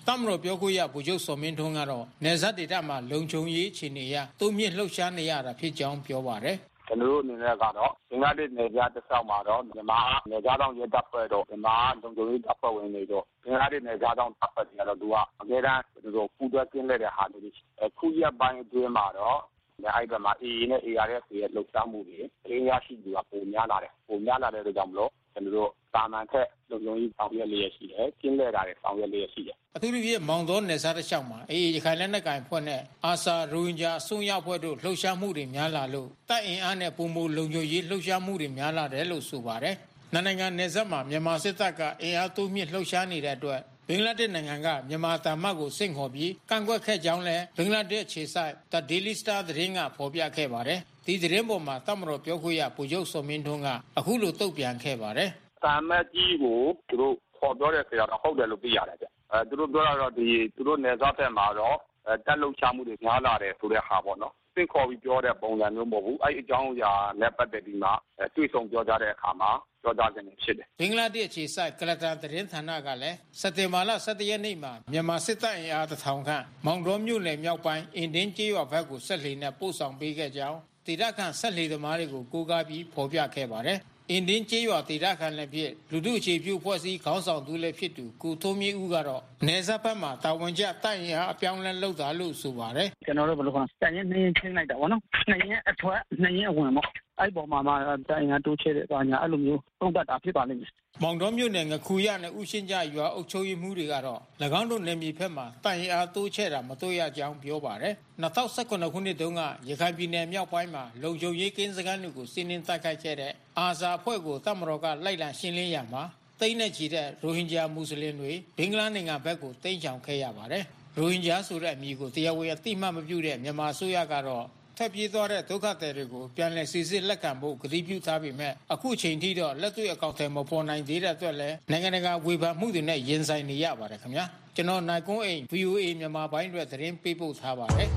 တမတော်ပြောခွင့်ရဗိုလ်ချုပ်စောမင်းထွန်းကတော့နယ်စပ်ဒေသမှာလုံခြုံရေးအခြေအနေအရတိုးမြင့်လှုပ်ရှားနေရတာဖြစ်ကြောင်းပြောပါတယ်ကျွန်တော်တို့အနေနဲ့ကတော့ဘင်္ဂလားဒေ့ရှ်နယ်ကြားတစ်ဆောက်မှာတော့မြန်မာနယ်ကြားတောင်ရဲတပ်ဖွဲ့တော့မြန်မာလုံခြုံရေးတပ်ဖွဲ့ဝင်တွေတော့ဘင်္ဂလားဒေ့ရှ်နယ်ကြားတောင်တပ်ဖွဲ့တွေကတော့သူကအများအားကျွန်တော်တို့ပူးတွဲကင်းလက်တဲ့ဟာတွေအခုရက်ပိုင်းအတွင်းမှာတော့အဲ့ဒီမှာ A A နဲ့ A R F ရဲ့လှုပ်ရှားမှုတွေအင်းရရှိသူကပုံများလာတယ်ပုံများလာတဲ့အတွက်ကြောင့်မလို့ကျွန်တော်တို့တာမန်ထက်လုံခြုံရေးဆောင်ရွက်လျက်ရှိတယ်ကင်းလက်တာတွေဆောင်ရွက်လျက်ရှိတယ်အထူးသဖြင့်မောင်တော်နယ်စားတစ်လျှောက်မှာအေးရခိုင်လက်နက်ကိုင်ဖွဲ့နဲ့အာဆာရိုဟင်ဂျာအစွန်းရောက်ဖွဲ့တို့လှုပ်ရှားမှုတွေများလာလို့တပ်အင်အားနဲ့ပုံမလုံခြုံရေးလှုပ်ရှားမှုတွေများလာတယ်လို့ဆိုပါတယ်နိုင်ငံနယ်စပ်မှာမြန်မာစစ်တပ်ကအင်အားတိုးမြင့်လှုပ်ရှားနေတဲ့အတွက်ဘင်္ဂလားဒေ့ရှ်နိုင်ငံကမြန်မာတာမတ်ကိုစိတ်ခေါ်ပြီးကန့်ကွက်ခဲ့ကြောင်းလည်းဘင်္ဂလားဒေ့ရှ်ခြေဆိုင် The Daily Star သတင်းကဖော်ပြခဲ့ပါတယ်ဒီသတင်းပေါ်မှာတမတော်ပြောခွင့်ရဗိုလ်ချုပ်စောမင်းထွန်းကအခုလိုတုံ့ပြန်ခဲ့ပါတယ်တာမတ်ကြီးကိုသူတို့ခေါ်ပြောတဲ့ဆရာတော်ဟုတ်တယ်လို့သိရတယ်ဗျအဲသူတို့ပြောတာတော့ဒီသူတို့နယ်စပ်ဘက်မှာတော့တက်လှုပ်ရှားမှုတွေများလာတယ်ဆိုတဲ့ဟာပေါ့နော်စိတ်ခေါ်ပြီးပြောတဲ့ပုံစံမျိုးမဟုတ်ဘူးအဲ့အကြောင်းအရာနဲ့ပတ်သက်ပြီးမှတွေ့ဆုံပြောကြတဲ့အခါမှာပြောကြခြင်းဖြစ်တယ်ဘင်္ဂလားဒေ့ရှ်ခြေဆိုင်ကလတာသတင်းဌာနကလည်းစက်တင်ဘာလ၁၁ရက်နေ့မှာမြန်မာစစ်တပ်အင်အားတစ်ထောင်ခန့်မောင်တော်မြို့နယ်မြောက်ပိုင်းအင်ဒင်းကျေးရွာဘက်ကိုဆက်လှေနဲ့ပို့ဆောင်ပေးခဲ့ကြောင်းဒေသခံဆက်လှေသမားတွေကိုကိုးကားပြီးဖော်ပြခဲ့ပါတယ်အင်ဒင်းကျေးရွာဒေသခံလည်းဖြစ်လူထုအခြေပြုဖွဲ့စည်းခေါင်းဆောင်သူလည်းဖြစ်သူကိုထုံးမြင့်ဦးကတော့နယ်စပ်ဘက်မှာတာဝန်ကျတိုက်ရင်အပြောင်းလဲလုပ်တာလို့ဆိုပါတယ်ကျွန်တော်တို့ဘယ်လိုခေါ်တိုင်ရင်နေချင်းလိုက်တာဗောနော်နှစ်ရင်အထွက်နှစ်ရင်အဝင်ပေါ့အဲ့ပေါ်မှာမှတိုင်ရင်တိုးချဲတဲ့ဘာညာအဲ့လိုမျိုးပုံတတ်တာဖြစ်ပါလိမ့်မယ်မောင်တော်မြို့နယ်ငခူရနဲ့ဥရှင်းကြရွာအုပ်ချုပ်ရေးမှုတွေကတော့၎င်းတို့နယ်မြေဘက်မှာတိုင်ရင်အားတိုးချဲတာမတိုးရကြောင်းပြောပါတယ်၂၀၁၇ခုနှစ်တုန်းကရခိုင်ပြည်နယ်မြောက်ပိုင်းမှာလုံခြုံရေးကင်းစခန်းတွေကိုစီးနင်းတိုက်ခိုက်ခဲ့တဲ့အာဇာအဖွဲ့ကိုတမတော်ကလိုက်လံရှင်းလင်းရမှာတိတ်နဲ့ချီတဲ့ရိုဟင်ဂျာမွတ်စလင်တွေဘင်္ဂလားနိုင်ငံဘက်ကိုတိမ်းချောင်ခဲ့ရပါတယ်ရိုဟင်ဂျာဆိုတဲ့အမည်ကိုတရားဝင်အသိမှတ်မပြုတဲ့မြန်မာအစိုးရကတော့ထပ်ပြေးသွားတဲ့ဒုက္ခသည်တွေကိုပြန်လည်စီစစ်လက်ခံဖို့ကတိပြုထားပေမဲ့အခုချိန်ထိတော့လက်တွေ့အကောင့်ထဲမပေါ်နိုင်သေးတဲ့အတွက်လည်းနိုင်ငံတကာဝေဖန်မှုတွေနဲ့ရင်ဆိုင်နေရပါတယ်ခင်ဗျာကျွန်တော်နိုင်ကွန်းအိမ် V O A မြန်မာပိုင်းအတွက်သတင်းပေးပို့ထားပါတယ်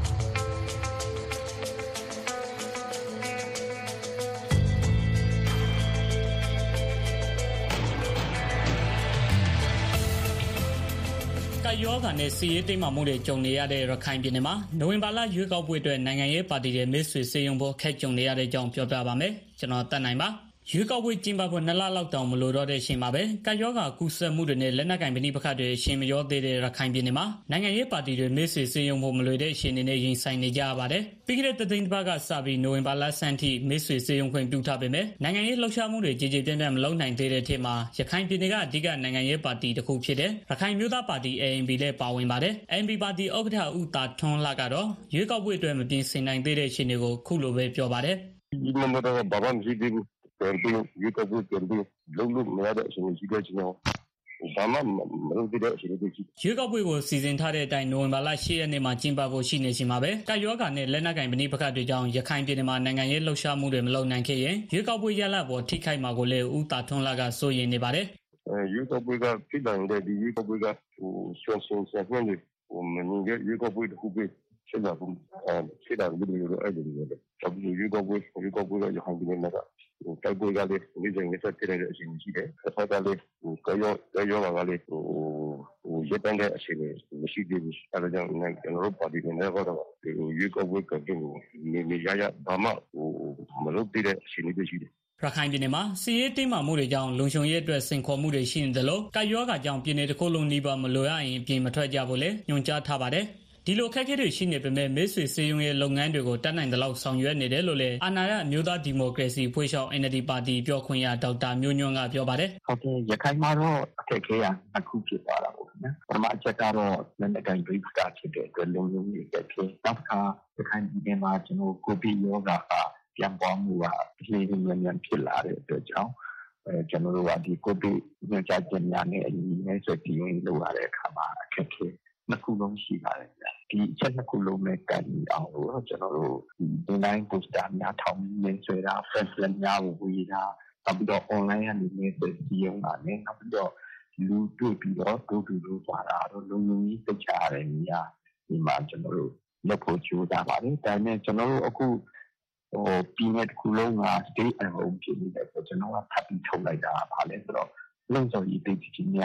ယောဂါနဲ့စီရေးတိတ်မှမှုတွေကြုံနေရတဲ့ရခိုင်ပြည်နယ်မှာနိုဝင်ဘာလရွေးကောက်ပွဲအတွက်နိုင်ငံရေးပါတီတွေမိတ်ဆွေစည်းရုံးဖို့ခက်ကြုံနေရတဲ့အကြောင်းပြောပြပါမယ်ကျွန်တော်တက်နိုင်ပါရွေးကောက်ပွဲကျင်းပဖို့နှစ်လလောက်တောင်မလိုတော့တဲ့အချိန်မှာပဲကာယောဂါကူးစက်မှုတွေနဲ့လက်နက်ကင်ပဋိပက္ခတွေရှင်မရောသေးတဲ့ရခိုင်ပြည်နယ်မှာနိုင်ငံရေးပါတီတွေမိတ်ဆွေစည်းရုံးဖို့မလွယ်တဲ့အခြေအနေနဲ့ရင်ဆိုင်နေကြရပါတယ်ပြီးခဲ့တဲ့သတင်းတစ်ပတ်ကစပြီးနိုဝင်ဘာလဆန်းထိမိတ်ဆွေစည်းရုံးခွင့်ပြုထားပေမဲ့နိုင်ငံရေးလှုပ်ရှားမှုတွေကြည်ကြည်ပြန့်ပြန့်မလုပ်နိုင်သေးတဲ့ထက်မှာရခိုင်ပြည်နယ်ကအဓိကနိုင်ငံရေးပါတီတစ်ခုဖြစ်တဲ့ရခိုင်မျိုးသားပါတီ A N P လည်းပါဝင်ပါတယ် A N P ပါတီဥက္ကဋ္ဌဦးတာထွန်းလာကတော့ရွေးကောက်ပွဲအတွက်မပြင်ဆင်နိုင်သေးတဲ့အခြေအနေကိုခုလိုပဲပြောပါတယ်ဒီမှာတော့ဘာမှမရှိသေးဘူးပြန်ပြီးရွေးကောက်ပွဲပြန်ပြီးလုံးလုံးမရတဲ့အချိန်ရှိတဲ့ချင်းဘာမှမလုပ်တဲ့အချိန်တွေရှိရွေးကောက်ပွဲကိုစီစဉ်ထားတဲ့အတိုင်းနိုဝင်ဘာလ၈ရက်နေ့မှာကျင်းပဖို့ရှိနေချိန်မှာပဲကာယောဂါနဲ့လက်နက်ကင်ပဋိပက္ခတွေကြောင့်ရခိုင်ပြည်နယ်မှာနိုင်ငံရေးလှုပ်ရှားမှုတွေမလုပ်နိုင်ခဲ့ရင်ရွေးကောက်ပွဲရလဒ်ပေါ်ထိခိုက်မှာကိုလည်းဦးတာထွန်းလာကစိုးရိမ်နေပါတယ်အဲရွေးကောက်ပွဲကပြည်တော်တဲ့ဒီရွေးကောက်ပွဲကဟိုဆွန်ဆွန်ဆက်ဝင်တွေဟိုမင်းကြီးရွေးကောက်ပွဲတစ်ခုပဲဆက်လာဖို့အဲဆက်လာလို့ရတော့အဲ့ဒီလိုပဲအခုရွေးကောက်ပွဲရွေးကောက်ပွဲကရခိုင်ပြည်နယ်မှာဟိုတိုက်ပွဲကလည်းဒီချိန်နဲ့ဆက်တဲ့တဲ့အချိန်ရှိတယ်။ဆက်ကလည်းဟိုကြောရောကြောကလည်းဟိုဟိုရတဲ့တဲ့အချိန်မရှိသေးဘူး။အဲဒါကြောင့်လည်းကျွန်တော်တို့ပါတီနဲ့ကတော့ဒီရွေးကောက်ပွဲကတင်နေနေရရဘာမှဟိုမလုပ်တဲ့အချိန်တွေရှိတယ်ရခိုင်ပြည်နယ်မှာစီးရေးတိမ်မှမှုတွေကြောင့်လုံခြုံရေးအတွက်စင်ခေါ်မှုတွေရှိနေတယ်လို့ကာယောဂါကြောင့်ပြည်နယ်တစ်ခုလုံးနှိပါမလိုရရင်ပြင်မထွက်ကြဖို့လည်းညွှန်ကြားထားပါတယ်ဒီလိုခက်ခဲတွေရှိနေပေမဲ့မိတ်ဆွေစည်းရုံးရေးလုပ်ငန်းတွေကိုတတ်နိုင်တဲ့လောက်ဆောင်ရွက်နေတယ်လို့လည်းအာဏာရအမျိုးသားဒီမိုကရေစီဖွဲ့ချုပ် N L D ပါတီပြောခွင့်ရဒေါက်တာမျိုးညွန့်ကပြောပါတယ်ဟုတ်ကဲ့ရခိုင်မှာတော့အခက်အခဲရအခုဖြစ်သွားတာပေါ့နော်ပထမအချက်ကတော့လက်နက်ကိုင်ဒိတ်တာဖြစ်တဲ့အတွက်လုံလုံရေးတက်ဖြစ်နောက်တစ်ခါရခိုင်ပြည်နယ်မှာကျွန်တော်ကိုဗစ်ရောဂါကပြန်ပွားမှုကအရေးကြီးမြန်မြန်ဖြစ်လာတဲ့အတွက်ကြောင့်အဲကျွန်တော်တို့ကဒီကိုဗစ်ညချခြင်းများနဲ့အညီနဲ့ဆိုပြီးရင်လုပ်ရတဲ့အခါမှာအခက်အခဲနှစ်ခုလုံးရှိပါတယ်ဗျာဒီအချက်နှစ်ခုလုံးနဲ့ကန်အောင်လို့ကျွန်တော်တို့ဒီတိုင်းပိုစတာများထောင်နေဆွဲတာ Facebook များကိုဝေးတာနောက်ပြီးတော့ online ကနေနေပြီးရုံတာနဲ့နောက်ပြီးတော့လူတွေ့ပြီးတော့ဒုဒုလို့ပါတာတော့လုံလုံကြီးသိချရတယ်များဒီမှာကျွန်တော်တို့လက်ဖို့ကြိုးစားပါတယ်ဒါနဲ့ကျွန်တော်တို့အခုဟိုပြည်နယ်တစ်ခုလုံးက stay at home ဖြစ်နေတဲ့ဆိုကျွန်တော်ကထပ်ပြီးထုတ်လိုက်တာပါလဲဆိုတော့လုံခြုံရေးသိချင်များ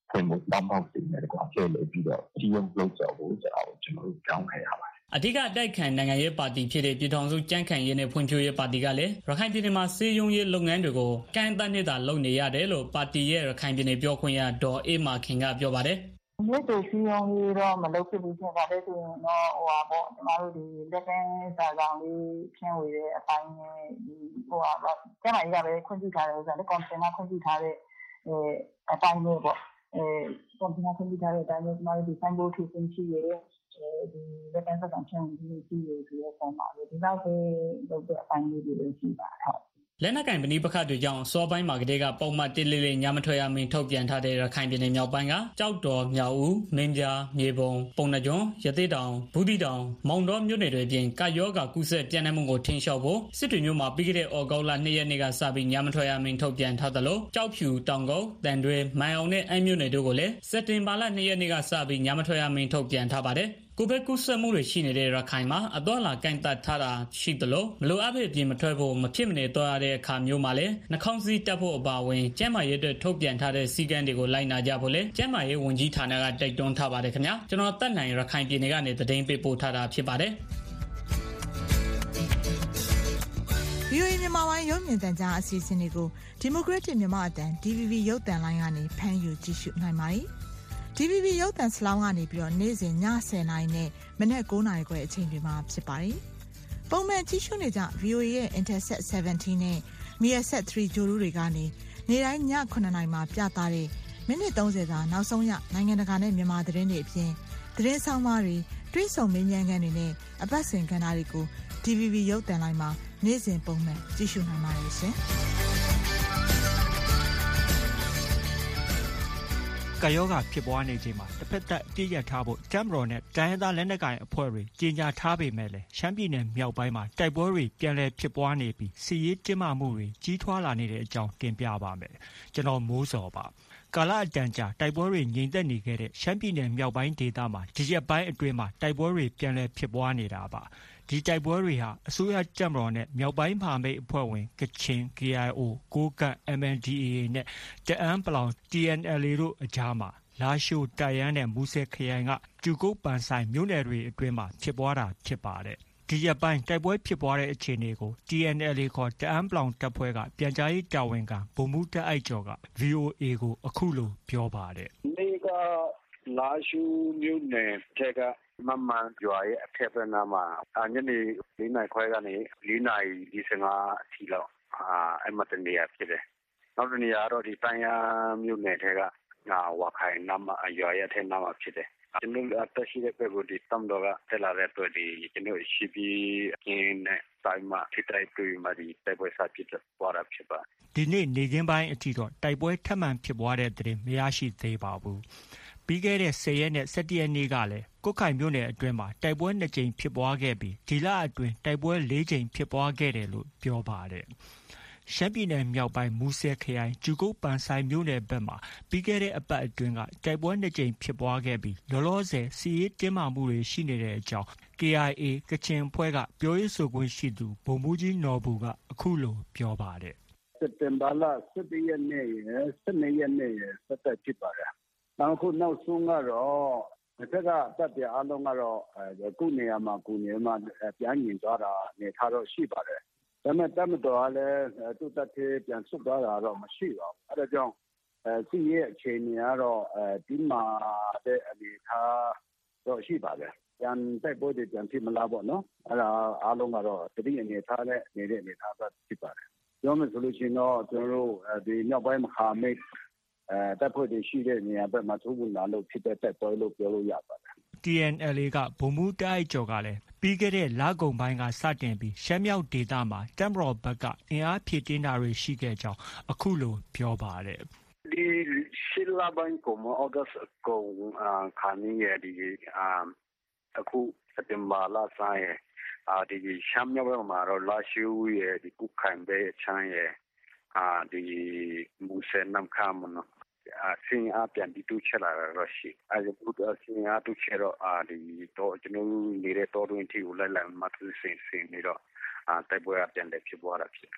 ဖွင့်ဖို့တောင်းပေါက်စီနဲ့တကွာဖြစ်လို့ပြီးတော့ဒီရုံလုံးကြော်ဖို့ကျွန်တော်ကျွန်တော်တို့ကြောင်းခဲ့ရပါတယ်အဓိကအတိုက်ခံနိုင်ငံရေးပါတီဖြစ်တဲ့ပြည်ထောင်စုကြံ့ခိုင်ရေးနဲ့ဖွံ့ဖြိုးရေးပါတီကလည်းရခိုင်ပြည်နယ်မှာစေယုံရေးလုပ်ငန်းတွေကိုကန့်သတ်နေတာလုပ်နေရတယ်လို့ပါတီရဲ့ရခိုင်ပြည်နယ်ပြောခွင့်ရဒေါ်အေးမာခင်ကပြောပါတယ်မြစ်တို့စီယုံရေးတော့မလုပ်ဖြစ်ဘူးဖြစ်ပါတယ်ဆိုရင်တော့ဟိုပါပေါ့ကျမတို့ဒီလက်ကန်းစာဆောင်လေးဖြန့်ဝေတဲ့အပိုင်းနဲ့ဒီဟိုပါပေါ့ကျမကြီးကပဲခွင့်ပြုထားတယ်ဆိုတော့ကွန်ပျူတာခွင့်ပြုထားတဲ့အဲအပိုင်းလေးပေါ့အဲကွန်ပျူတာခွင့်ပြုထားတဲ့အတိုင်းကျမတို့ဒီဆိုင်ဘိုးထူဆင်းရှိရတဲ့ဒီလက်ကန်းစာဆောင်ဖြန့်ဝေရေးရှိရဆိုတဲ့ပုံပါပဲဒီလောက်ပဲလုပ်တဲ့အပိုင်းလေးတွေရှိပါဟုတ်လက်နက်ကင်ပဏိပခတ်တွေကြောင့်စောပိုင်းမှာကတည်းကပုံမှန်တိလေးလေးညမထွက်ရမင်းထုတ်ပြန်ထားတဲ့ရခိုင်ပြည်နယ်မြောက်ပိုင်းကကြောက်တော်မြောက်ဦးမင်းပြားမြေပုံပုံနှကျွန်းရသေးတောင်ဘူးတီတောင်မောင်တော်မြို့နယ်တွေအပြင်ကာယောဂါကုဆက်ပြန်တဲ့မှုကိုထင်းလျှောက်ဖို့စစ်တွေမြို့မှာပြီးခဲ့တဲ့ဩဂုတ်လ၂ရက်နေ့ကစပြီးညမထွက်ရမင်းထုတ်ပြန်ထားသလိုကြောက်ဖြူတောင်ကုန်းတန်တွဲမိုင်အောင်နဲ့အမ်းမြို့နယ်တို့ကိုလည်းစက်တင်ဘာလ၂ရက်နေ့ကစပြီးညမထွက်ရမင်းထုတ်ပြန်ထားပါတယ်ကိုဗစ်ကူးစက်မှုတွေရှိနေတဲ့ရခိုင်မှာအသွားလာကန့်သတ်ထားတာရှိသလိုမလိုအပ်တဲ့ပြင်မထွက်ဖို့မဖြစ်မနေသွားရတဲ့အခါမျိုးမှာလည်းနှာခေါင်းစည်းတပ်ဖို့အပါအဝင်ကျန်းမာရေးအတွက်ထုတ်ပြန်ထားတဲ့စည်းကမ်းတွေကိုလိုက်နာကြဖို့လည်းကျန်းမာရေးဝန်ကြီးဌာနကတိုက်တွန်းထားပါတယ်ခင်ဗျာကျွန်တော်တက်နိုင်ရခိုင်ပြည်နယ်ကနေသတင်းပေးပို့ထားတာဖြစ်ပါတယ်ဗွီအိုအေ မြန်မာပိုင်းရုပ်မြင်သံကြားအစီအစဉ်တွေကိုဒီမိုကရက်တစ်မြန်မာအသံ ဒီ ဗီ ဗီ ရုပ်သံလိုင်းကနေဖမ်းယူကြည့်ရှုနိုင်ပါတယ်ဒီ ဗီ ဗီ ရုပ်သံစလောင်းကနေပြီးတော့နေ့စဉ်ညဆယ်နာရီနဲ့မနက်၉နာရီခွဲအချိန်တွေမှာဖြစ်ပါတယ်။ပုံမှန်ကြည့်ရှုနေကြ ဗီအိုအေ ရဲ့ Interset ဆယ်ဗန်တီးနဲ့ Measat သုံးဂျိုရူတွေကနေနေ့တိုင်းညခုနှစ်နာရီမှာပြသတဲ့မိနစ်သုံးဆယ်သာနောက်ဆုံးရနိုင်ငံတကာနဲ့မြန်မာသတင်းတွေအပြင်သတင်းဆောင်မတွေတွဲဆုံမင်းမြန်းခန်းတွေနဲ့အပတ်စဉ်ကဏ္ဍတွေကို ဒီ ဗီ ဗီ ရုပ်သံလိုင်းမှာနေ့စဉ်ပုံမှန်ကြည့်ရှုနိုင်ပါတယ်ရှင်။ကာယောဂါဖြစ်ပွားနေချိန်မှာတစ်ဖက်သက်ပြည့်ရထားဖို့တမ်မတော်နဲ့တိုင်းရင်းသားလက်နက်ကိုင်အဖွဲ့တွေကြေညာထားပေမဲ့လည်းရှမ်းပြည်နယ်မြောက်ပိုင်းမှာတိုက်ပွဲတွေပြန်လည်ဖြစ်ပွားနေပြီးစီးရေးတင်းမာမှုတွေကြီးထွားလာနေတဲ့အကြောင်းတင်ပြပါမယ်။ကျွန်တော်မိုးစောပါ။ကာလအတန်ကြာတိုက်ပွဲတွေငြိမ်သက်နေခဲ့တဲ့ရှမ်းပြည်နယ်မြောက်ပိုင်းဒေသမှာဒီရက်ပိုင်းအတွင်းမှာတိုက်ပွဲတွေပြန်လည်ဖြစ်ပွားနေတာပါ။ဒီတိုက်ပွဲတွေဟာအစိုးရတပ်မတော်နဲ့မြောက်ပိုင်းမဟာမိတ်အဖွဲ့ဝင်ကချင် ကေ အိုင် အို ကိုးကန့် အမ် အန် ဒီ အေ အေ နဲ့တအန်းပလောင် တီ အန် အယ် အေ တို့အကြားမှာလာရှိုးတိုင်ရန်နဲ့မူဆယ်ခရိုင်ကကျူကုတ်ပန်ဆိုင်မြို့နယ်တွေအတွင်းမှာဖြစ်ပွားတာဖြစ်ပါတယ်။ဒီရက်ပိုင်းတိုက်ပွဲဖြစ်ပွားတဲ့အခြေအနေကို တီ အန် အယ် အေ ခေါ်တအန်းပလောင်တပ်ဖွဲ့ကပြန်ကြားရေးတာဝန်ခံဗိုလ်မှူးတပ်အိုက်ကျော်က ဗွီအိုအေကိုအခုလိုပြောပါတယ်။နေ့ကလာရှိုးမြို့နယ်ထက်ကမမှန်ရွာရဲ့အထက်ဘက်နားမှာညနေ၄နာရီခွဲကနေ၄နာရီ၄၅အထိလောက်အဲ့မှာတနေရာဖြစ်တယ်။နောက်တနေရာတော့ဒီတန်ရမြို့နယ်ထက်ကဝါခိုင်နားမှာရွာရဲ့အထက်နားမှာဖြစ်တယ်။ကျွန်တော်အသက်ရှိတဲ့ဘက်ကိုဒီတမ်တော်ကတက်လာတဲ့အတွက်ဒီကျွန်တော်ရှိပြီးအင်းနဲ့တိုင်းမှာထိတိုက်တွေ့မှဒီတိုက်ပွဲစဖြစ်သွားတာဖြစ်ပါဒီနေ့နေကင်းပိုင်းအထိတော့တိုက်ပွဲထပ်မံဖြစ်ပွားတဲ့တဲ့မရရှိသေးပါဘူး။ပြီးခဲ့တဲ့၁၀ရက်နဲ့၁၁ရက်နေ့ကလည်းကွတ်ခိုင်မြို့နယ်အတွင်းမှာတိုက်ပွဲနှစ်ကြိမ်ဖြစ်ပွားခဲ့ပြီးဒီလအတွင်းတိုက်ပွဲ၄ကြိမ်ဖြစ်ပွားခဲ့တယ်လို့ပြောပါတယ်။ရှမ်းပြည်နယ်မြောက်ပိုင်းမူဆယ်ခရိုင်ကျူကုတ်ပန်ဆိုင်မြို့နယ်ဘက်မှာပြီးခဲ့တဲ့အပတ်အတွင်းကတိုက်ပွဲနှစ်ကြိမ်ဖြစ်ပွားခဲ့ပြီးလောလောဆယ်စီးရေးတင်းမာမှုတွေရှိနေတဲ့အကြောင်း ကေ အိုင် အေ ကချင်အဖွဲ့ကပြောရေးဆိုခွင့်ရှိသူဗိုလ်မှူးကြီးနော်ဘူကအခုလိုပြောပါတယ်။စက်တင်ဘာလ၁၁ရက်နေ့ရယ်၁၂ရက်နေ့ရယ်ဆက်သက်ဖြစ်ပါတယ်။နောက်ခုနောက်ဆုံးကတော့တစ်ခါကတပ်ပြအားလုံးကတော့အခုနေရာမှာကိုနေမှာပြန်ညင်သွားတာနေထားတော့ရှိပါတယ်။ဒါပေမဲ့တပ်မတော်ကလည်းသူ့တပ်သေးပြန်ဆုတ်သွားတာတော့မရှိပါဘူး။အဲဒါကြောင့်စီးရဲ့အခြေအနေကတော့ဒီမှာတဲ့အနေထားတော့ရှိပါတယ်။ပြန်တိုက်ပွဲတွေပြန်ဖြစ်မလားပေါ့နော်။အဲဒါအားလုံးကတော့တတိအနေထားနဲ့နေတဲ့အနေထားပဲဖြစ်ပါတယ်။ပြောမယ်ဆိုလို့ရှိရင်တော့ကျွန်တော်တို့ဒီမြောက်ပိုင်းမဟာမိတ်အဲတပ်ဖွဲ့တွေရှိတဲ့နေရာဘက်မှာထိုးဝင်လာလို့ဖြစ်တဲ့တိုက်ပွဲလို့ပြောလို့ရပါတယ်။ တီ အန် အယ် အေ ကဗိုလ်မှူးတိုက်ကျော်ကလည်းပြီးခဲ့တဲ့လကုန်ပိုင်းကစတင်ပြီးရှမ်းမြောက်ဒေသမှာတပ်မတော်ဘက်ကအင်အားဖြည့်တင်းတာတွေရှိခဲ့ကြောင်းအခုလိုပြောပါတယ်။ဒီရှစ်လပိုင်းကမှအော်ဂတ်ကုန်ခါနီးရဲ့ဒီအခုစက်တင်ဘာလဆိုင်ရဲ့ဒီရှမ်းမြောက်ဘက်မှာတော့လာရှိုးရဲ့ဒီကုခိုင်ဘဲချမ်းရဲ့ဒီမူဆယ်နမ်ခါမနော်စင်အားပြန်ပြီးတူချလာတော့ရှိအဲဒီဘုဒ္ဓစင်အားတူချတော့ဒီတော့ကျွန်တော်နေတဲ့တော်တွင်ထီကိုလိုက်လိုက်မှသူစင်စင်နေတော့တိုက်ပွဲပြန်လည်းဖြစ်ပွားတာဖြစ်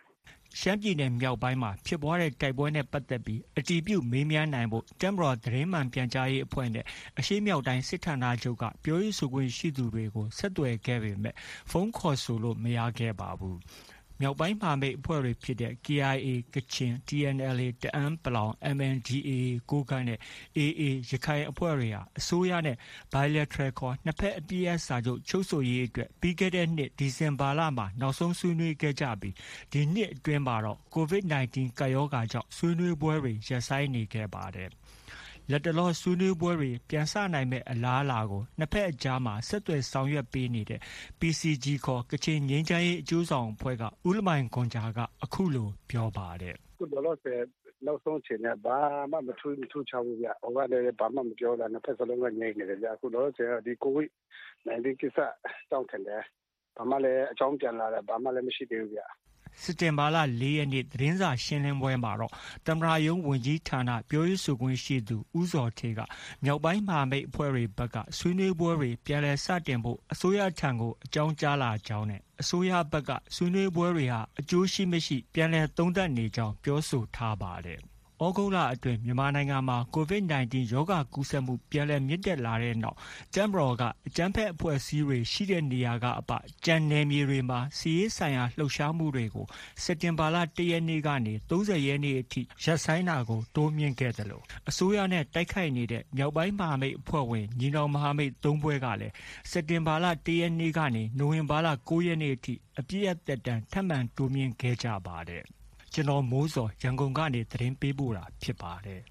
ရှမ်းပြည်နယ်မြောက်ပိုင်းမှာဖြစ်ပွားတဲ့တိုက်ပွဲနဲ့ပတ်သက်ပြီးအတည်ပြုမေးမြန်းနိုင်ဖို့တပ်မတော်သတင်းမှန်ပြန်ကြားရေးအဖွဲ့နဲ့အရှေ့မြောက်တိုင်းစစ်ဌာနချုပ်ကပြောရေးဆိုခွင့်ရှိသူတွေကိုဆက်သွယ်ခဲ့ပေမဲ့ဖုန်းခေါ်ဆိုလို့မရခဲ့ပါဘူး။မြောက်ပိုင်းမဟာမိတ်အဖွဲ့တွေဖြစ်တဲ့ K I A ကချင် T N L A တအန်း(ပလောင်) M N D A A ကိုးကန့်နဲ့ A A ရခိုင်အဖွဲ့တွေဟာအစိုးရနဲ့ Bilateral ခေါ်နှစ်ဖက်အပစ်ရပ်စာချုပ်ချုပ်ဆိုရေးအတွက်ပြီးခဲ့တဲ့နှစ်ဒီဇင်ဘာလမှာနောက်ဆုံးဆွေးနွေးခဲ့ကြပြီးဒီနှစ်အတွင်းမှာတော့ COVID 19 ကပ်ရောဂါကြောင့်ဆွေးနွေးပွဲတွေရပ်ဆိုင်းနေခဲ့ပါတယ်။လက်တလောဆွေးနွေးပွဲတွေပြန်စနိုင်မဲ့အလားအလာကိုနှစ်ဖက်အကြားမှာဆက်သွယ်ဆောင်ရွက်ပေးနေတဲ့ P C G ခေါ်ကချင်ငြိမ်းချမ်းရေးအကျိုးဆောင်အဖွဲ့ကဦးလမိုင်ခွန်ဂျာကအခုလိုပြောပါတယ်။ခုတော့ဆယ်နောက်ဆုံးချိန်နဲ့ဘာမှမထူးမထူးခြားဘူးဗျ။ဟိုကလည်းဘာမှမပြောတာနှစ်ဖက်စလုံးကငြိမ်နေတယ်ဗျ။အခုတော့ဆယ်ဒီ COVID 19 ကိစ္စတောင်းထန်တယ်။ဘာမှလည်းအကြောင်းပြန်လာတယ်ဘာမှလည်းမရှိသေးဘူးဗျ။စက်တင်ဘာလလေးရက်နေ့သတင်းစာရှင်းလင်းပွဲမှာတော့သမ္မတရုံးဝန်ကြီးဌာနပြောရေးဆိုခွင့်ရှိသူဦးဇော်ဌေးကမြောက်ပိုင်းမဟာမိတ်အဖွဲ့တွေဘက်ကဆွေးနွေးပွဲတွေပြန်လည်စတင်ဖို့အစိုးရထံကိုအကြောင်းကြားလာကြောင်းနဲ့အစိုးရဘက်ကဆွေးနွေးပွဲတွေဟာအကျိုးရှိမရှိပြန်လည်သုံးသပ်နေကြောင်းပြောဆိုထားပါတယ်။ဩဂုတ်လအတွင်းမြန်မာနိုင်ငံမှာ COVID 19 ရောဂါကူးစက်မှုပြန်လည်မြင့်တက်လာတဲ့နောက်တပ်မတော်ကအကြမ်းဖက်အဖွဲ့အစည်းတွေရှိတဲ့နေရာကအပကြံနယ်မြေတွေမှာစီးရေးဆိုင်ရာလှုပ်ရှားမှုတွေကိုစက်တင်ဘာလတစ်ရက်နေ့ကနေ၃၀ရက်နေ့အထိရပ်ဆိုင်းတာကိုတိုးမြင့်ခဲ့တယ်လို့အစိုးရနဲ့တိုက်ခိုက်နေတဲ့မြောက်ပိုင်းမဟာမိတ်အဖွဲ့ဝင်ညီနောင်မဟာမိတ်သုံးဖွဲ့ကလည်းစက်တင်ဘာလတစ်ရက်နေ့ကနေနိုဝင်ဘာလ၉ရက်နေ့အထိအပြည့်အသက်တမ်းထပ်မံတိုးမြင့်ခဲ့ကြပါတယ်။ကျွန်တော်မိုးစောရန်ကုန်ကနေသတင်းပေးပို့တာဖြစ်ပါတယ်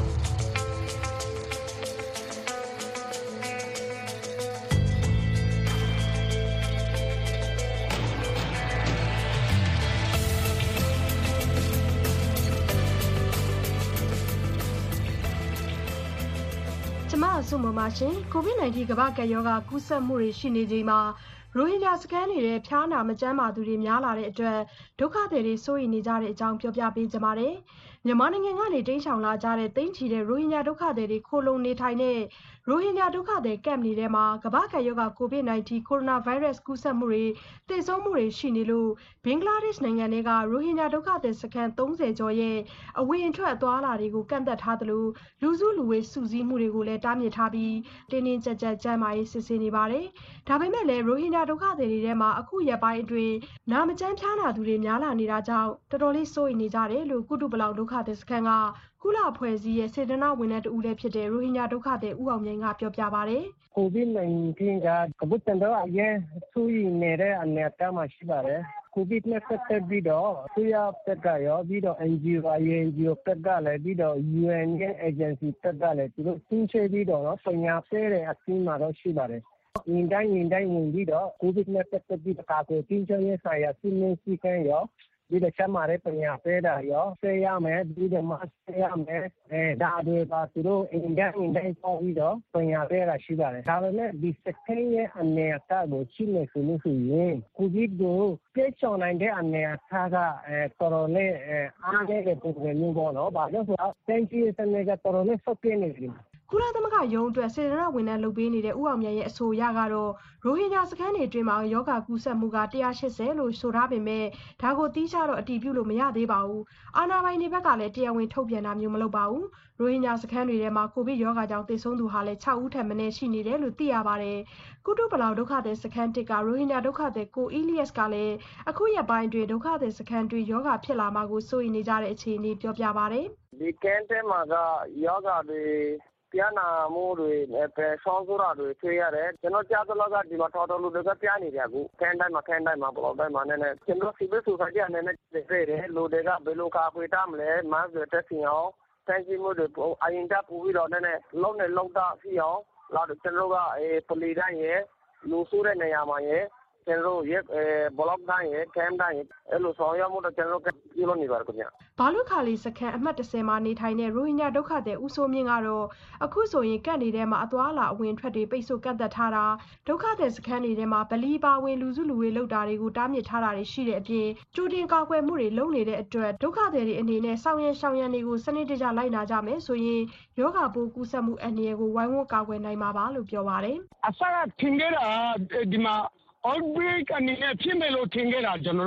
ကျမအဆုမမရှင် COVID 19 ကမ္ဘာ့ကပ်ရောဂါကူးစက်မှုတွေရှိနေချိန်မှာရိုဟင်ဂျာစခန်းနေတဲ့ဖျားနာမကျန်းမာသူတွေများလာတဲ့အတွက်ဒုက္ခသည်တွေစိုးရိမ်နေကြတဲ့အကြောင်းပြောပြပေးကြပါမယ်။မြန်မာနိုင်ငံကနေတိမ်းရှောင်လာကြတဲ့တိမ်းချီတဲ့ရိုဟင်ဂျာဒုက္ခသည်တွေခိုလုံနေထိုင်တဲ့ရိုဟင်ဂျာဒုက္ခသည်ကမ့်တွေထဲမှာကမ္ဘာ့ကပ်ရောဂါ COVID 19 ကိုရိုနာဗိုင်းရပ်စ်ကူးစက်မှုတွေသေဆုံးမှုတွေရှိနေလို့ဘင်္ဂလားဒေ့ရှ်နိုင်ငံတွေကရိုဟင်ဂျာဒုက္ခသည်စခန်းသုံးဆယ်ကျော်ရဲ့အဝင်အထွက်အသွားအလာတွေကိုကန့်သတ်ထားသလိုလူစုလူဝေးစုစည်းမှုတွေကိုလည်းတားမြစ်ထားပြီးတင်းတင်းကြပ်ကြပ်ကျန်းမာရေးစစ်ဆေးနေပါတယ်။ဒါပေမဲ့လည်းရိုဟင်ဂျာဒုက္ခသည်တွေထဲမှာအခုရက်ပိုင်းအတွင်းနာမကျန်းဖျားနာသူတွေများလာနေတာကြောင့်တော်တော်လေးစိုးရိမ်နေကြတယ်လို့ကုတုပလောင်ဒုက္ခသည်စခန်းကကုလအဖွဲ့အစည်းရဲ့စေတနာဝန်ထမ်းတဦးလည်းဖြစ်တဲ့ရိုဟင်ဂျာဒုက္ခသည်ဦးအောင်မြိုင်ကပြောပြပါတယ်။ COVID 19 ကကမ္ဘာတန်တော့အရင်ဆိုရင်နေတဲ့အနေအထားမှာရှိပါတယ်။ COVID နဲ့ဆက်သက်ပြီးတော့ဆေးရပက်ကရောပြီးတော့ N G O အရင် N G O ပက်ကလည်းပြီးတော့ U N ရဲ့ agency ပက်ကလည်းသူတို့သင်ချပြီးတော့ပညာပေးတဲ့အစီအမံတော့ရှိပါတယ်။ရင်တိုင်းရင်တိုင်းဝင်ပြီးတော့ COVID နဲ့ဆက်သက်ပြီးကာကွယ်တင်းကျပ်ရေးဆိုင်ရာစီမံစည်းကမ်းရောဒီလိုချမှာတဲ့ပညာပေးတာရောဆေးရမယ်ဒီလိုမှဆေးရမယ်အဲဒါတွေပါသူတို့အင်ဒန်အင်ဒန်ပေါ်ပြီးတော့ပညာပေးတာရှိပါတယ်ဒါပေမဲ့ဒီစက်တင်ရဲ့အနေအထားကိုရှိနေဆိုလို့ဆိုရင်ကိုဗစ်ကိုပြည့်စုံနိုင်တဲ့အနေအထားကအဲတော်တော်လေးအားနည်းတဲ့ပုံစံမျိုးပေါ့နော်ဘာလို့ဆိုတော့တန်ကြီးစနေကတော်တော်လေးဆော့ပြနေတယ်ကုလသမဂ္ဂရုံးအတွက်စေတနာဝန်ထမ်းလုပ်ပေးနေတဲ့ဦးအောင်မြတ်ရဲ့အဆိုအရကတော့ရိုဟင်ဂျာစခန်းတွေအတွင်းမှာယောဂကူးစက်မှုကတစ်ရာ၈၀လို့ဆိုထားပေမဲ့ဒါကိုတီးခြားတော့အတည်ပြုလို့မရသေးပါဘူး။အာဏာပိုင်တွေဘက်ကလည်းတရားဝင်ထုတ်ပြန်တာမျိုးမလုပ်ပါဘူး။ရိုဟင်ဂျာစခန်းတွေထဲမှာကိုဗစ်ရောဂါကြောင့်သေဆုံးသူဟာလည်း၆ဦးထက်မနည်းရှိနေတယ်လို့သိရပါတယ်။ကုတုပလောင်ဒုက္ခသည်စခန်းတစ်ကရိုဟင်ဂျာဒုက္ခသည်ကိုအီလီယက်စ်ကလည်းအခုရက်ပိုင်းအတွင်းဒုက္ခသည်စခန်းတွေယောဂဖြစ်လာမှာကိုစိုးရိမ်နေကြတဲ့အခြေအနေပြောပြပါတယ်။ဒီကန်းတဲမှာကယောဂတွေပြာနာမှုတွေပဲဆောင်းဆိုတာတွေတွေ့ရတယ်ကျွန်တော်ကြားသလောက်ကဒီမှာတော်တော်လူတွေကပြာနေတယ်အခုခန်းတိုင်းမှာခန်းတိုင်းမှာဘလောက်တိုင်းမှာနဲ့ကျွန်တော်စီဘယ်ဆိုဆိုင်အနေနဲ့တွေ့တယ်လူတွေကဘယ်လိုကာပွေတာမလဲမတ်တွေတက်စီအောင်တန်ကြီးမှုတွေအရင်ကပူပြီးတော့နဲ့လုံးနဲ့လုံးတာစီအောင်လာတော့ကျွန်တော်ကအဲပလီတိုင်းရဲ့လူဆိုးတဲ့နေရာမှာရဲ့ကျွန်တော်ရဲ့ဘလော့တိုင်းရဲ့ကမ်တိုင်းရဲ့အဲ့လိုဆောင်ရမှုတော့ကျွန်တော်ကပြောလို့နေပါတယ်ခင်ဗျဘာလုခါလီစခန်းအမှတ်၁၀မှာနေထိုင်တဲ့ရိုဟင်ဂျာဒုက္ခသည်ဦးစိုးမြင့်ကတော့အခုဆိုရင်ကန့်တွေထဲမှာအသွားအလာအဝင်ထွက်တွေပိတ်ဆို့ကန့်သက်ထားတာဒုက္ခသည်စခန်းတွေထဲမှာဗလီပါဝင်လူစုလူဝေးလုပ်တာတွေကိုတားမြစ်ထားတာတွေရှိတဲ့အပြင်ကြိုတင်ကာကွယ်မှုတွေလုပ်နေတဲ့အတွက်ဒုက္ခသည်တွေအနေနဲ့စောင့်ရရှောင်ရံတွေကိုစနစ်တကျလိုက်နာကြမယ်ဆိုရင်ယောဂပိုးကူးစက်မှုအန္တရာယ်ကိုဝိုင်းဝန်းကာကွယ်နိုင်မှာပါလို့ပြောပါတယ်အစကထင်ကြတာဒီမှာoutbreak အနေနဲ့ဖြစ်မယ်လို့ထင်ခဲ့တာကျွန်တော်တို့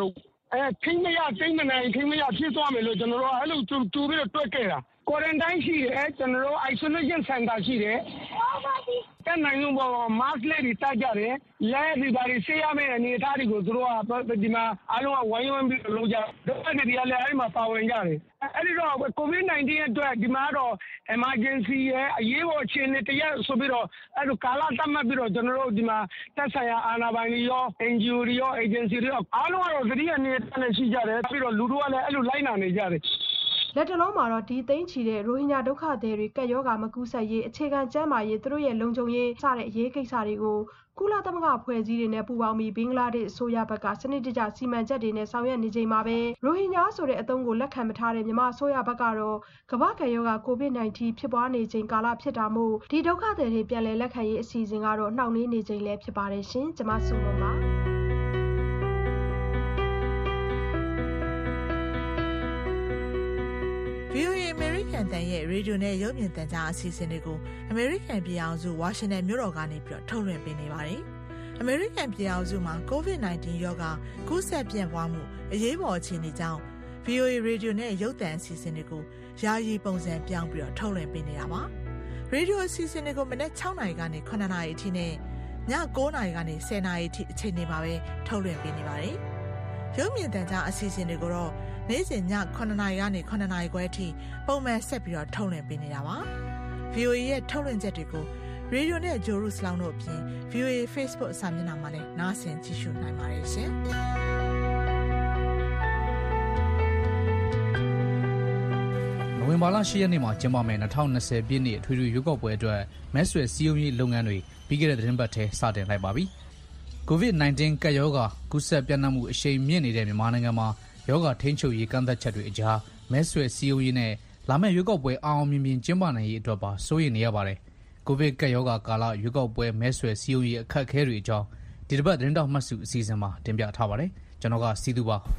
အဲထိမရတိတ်မနိုင်ထိမရဖြစ်သွားမယ်လို့ကျွန်တော်တို့အဲ့လိုတူတူပြီးတော့တွက်ခဲ့တာ quarantine ရှိတယ်ကျွန်တော်တို့ isolation center ရှိတယ်တနိုင်လုံးပေါ် mask လေးတွေတိုက်ကြတယ်လဲဒီပါရီဆေးရမယ့်အနေအထားတွေကိုသူတို့ကဒီမှာအားလုံးကဝိုင်းဝန်းပြီးလုပ်ကြတော့အဲ့ဒီကလည်းအဲ့မှာပါဝင်ကြတယ်အဲ့ဒီတော့ covid nineteen အတွက်ဒီမှာတော့ emergency ရဲ့အရေးပေါ်အခြေအနေတရက်ဆိုပြီးတော့အဲ့လိုကာလသတ်မှတ်ပြီးတော့ကျွန်တော်တို့ဒီမှာတက်ဆိုင်ရာအာဏာပိုင်တွေရော N G O တွေရော agency တွေရောအားလုံးကတော့သတိအနေနဲ့ရှိကြတယ်ပြီးတော့လူတို့ကလည်းအဲ့လိုလိုက်နာနေကြတယ်လက်တလုံးမှာတော့ဒီသိန်းချီတဲ့ရိုဟင်ဂျာဒုက္ခသည်တွေကပ်ရောဂါမကူးစက်ရေးအခြေခံကျန်းမာရေးသူတို့ရဲ့လုံခြုံရေးစတဲ့အရေးကိစ္စတွေကိုကုလသမဂ္ဂဖွဲ့စည်းတွေနဲ့ပူးပေါင်းပြီးဘင်္ဂလားဒေ့ရှ်အစိုးရဘက်ကစနစ်တကျစီမံချက်တွေနဲ့ဆောင်ရွက်နေချိန်မှာပဲရိုဟင်ဂျာဆိုတဲ့အသုံးကိုလက်ခံမထားတဲ့မြန်မာအစိုးရဘက်ကတော့ကမ္ဘာ့ကပ်ရောဂါ covid nineteen ဖြစ်ပွားနေချိန်ကာလဖြစ်တာမို့ဒီဒုက္ခသည်တွေပြန်လည်လက်ခံရေးအစီအစဉ်ကတော့နှောင့်နှေးနေချိန်လည်းဖြစ်ပါတယ်ရှင်။ကျွန်မစုမပါဗီအိုအေ American တန်ရဲ့ရေဒီယိုနဲ့ရုပ်မြင်သံကြားအစီအစဉ်တွေကို American ပြည်အောင်စုဝါရှင်တန်မြို့တော်ကနေပြီးတော့ထုတ်လွှင့်ပေးနေပါတယ်။ American ပြည်အောင်စုမှာ covid nineteen ရောဂါကူးစက်ပြန့်ပွားမှုအရေးပေါ်အခြေအနေကြောင့် ဗီအိုအေ ရေဒီယိုနဲ့ရုပ်သံအစီအစဉ်တွေကိုယာယီပုံစံပြောင်းပြီးတော့ထုတ်လွှင့်ပေးနေတာပါ။ရေဒီယိုအစီအစဉ်တွေကိုမနက်၆နာရီကနေ၇နာရီအထိနဲ့ည၉နာရီကနေ၁၀နာရီအထိအချိန်တွေမှာပဲထုတ်လွှင့်ပေးနေပါတယ်။ရုပ်မြင်သံကြားအစီအစဉ်တွေကိုတော့နေ့စဉ်ည9နာရီကနေ9နာရီခွဲအထိပုံမှန်ဆက်ပြီးတော့ထုတ်လွှင့်ပေးနေတာပါ။ ဗီ အို အေ ရဲ့ထုတ်လွှင့်ချက်တွေကိုရေဒီယိုနဲ့ဂျိုရုစလောင်းတို့အပြင် ဗီ အို အေ Facebook စာမျက်နှာမှာလည်းနားဆင်ကြည့်ရှုနိုင်ပါတယ်ရှင်။နိုဝင်ဘာလ၈ရက်နေ့မှာကျင်းပမယ့်၂၀၂၀ပြည့်နှစ်အထွေထွေရွေးကောက်ပွဲအတွက်မဲဆွယ်စည်းရုံးရေးလုပ်ငန်းတွေပြီးခဲ့တဲ့သတင်းပတ်ထဲစတင်လိုက်ပါပြီ။ covid nineteen ကပ်ရောဂါကူးစက်ပြန့်နှံ့မှုအရှိန်မြင့်နေတဲ့မြန်မာနိုင်ငံမှာရောဂါထိန်းချုပ်ရေးကန့်သတ်ချက်တွေအကြားမဲဆွယ်စည်းရုံးရေးနဲ့လာမယ့်ရွေးကောက်ပွဲအောင်အောင်မြင်မြင်ကျင်းပနိုင်ရေးအတွက်ပါစိုးရိမ်နေရပါတယ်။ကိုဗစ်ကပ်ရောဂါကာလရွေးကောက်ပွဲမဲဆွယ်စည်းရုံးရေးအခက်အခဲတွေအကြောင်းဒီတစ်ပတ်သတင်းတောက်မှတ်စုအစီအစဉ်မှာတင်ပြထားပါတယ်။ကျွန်တော်ကစီသူပါ။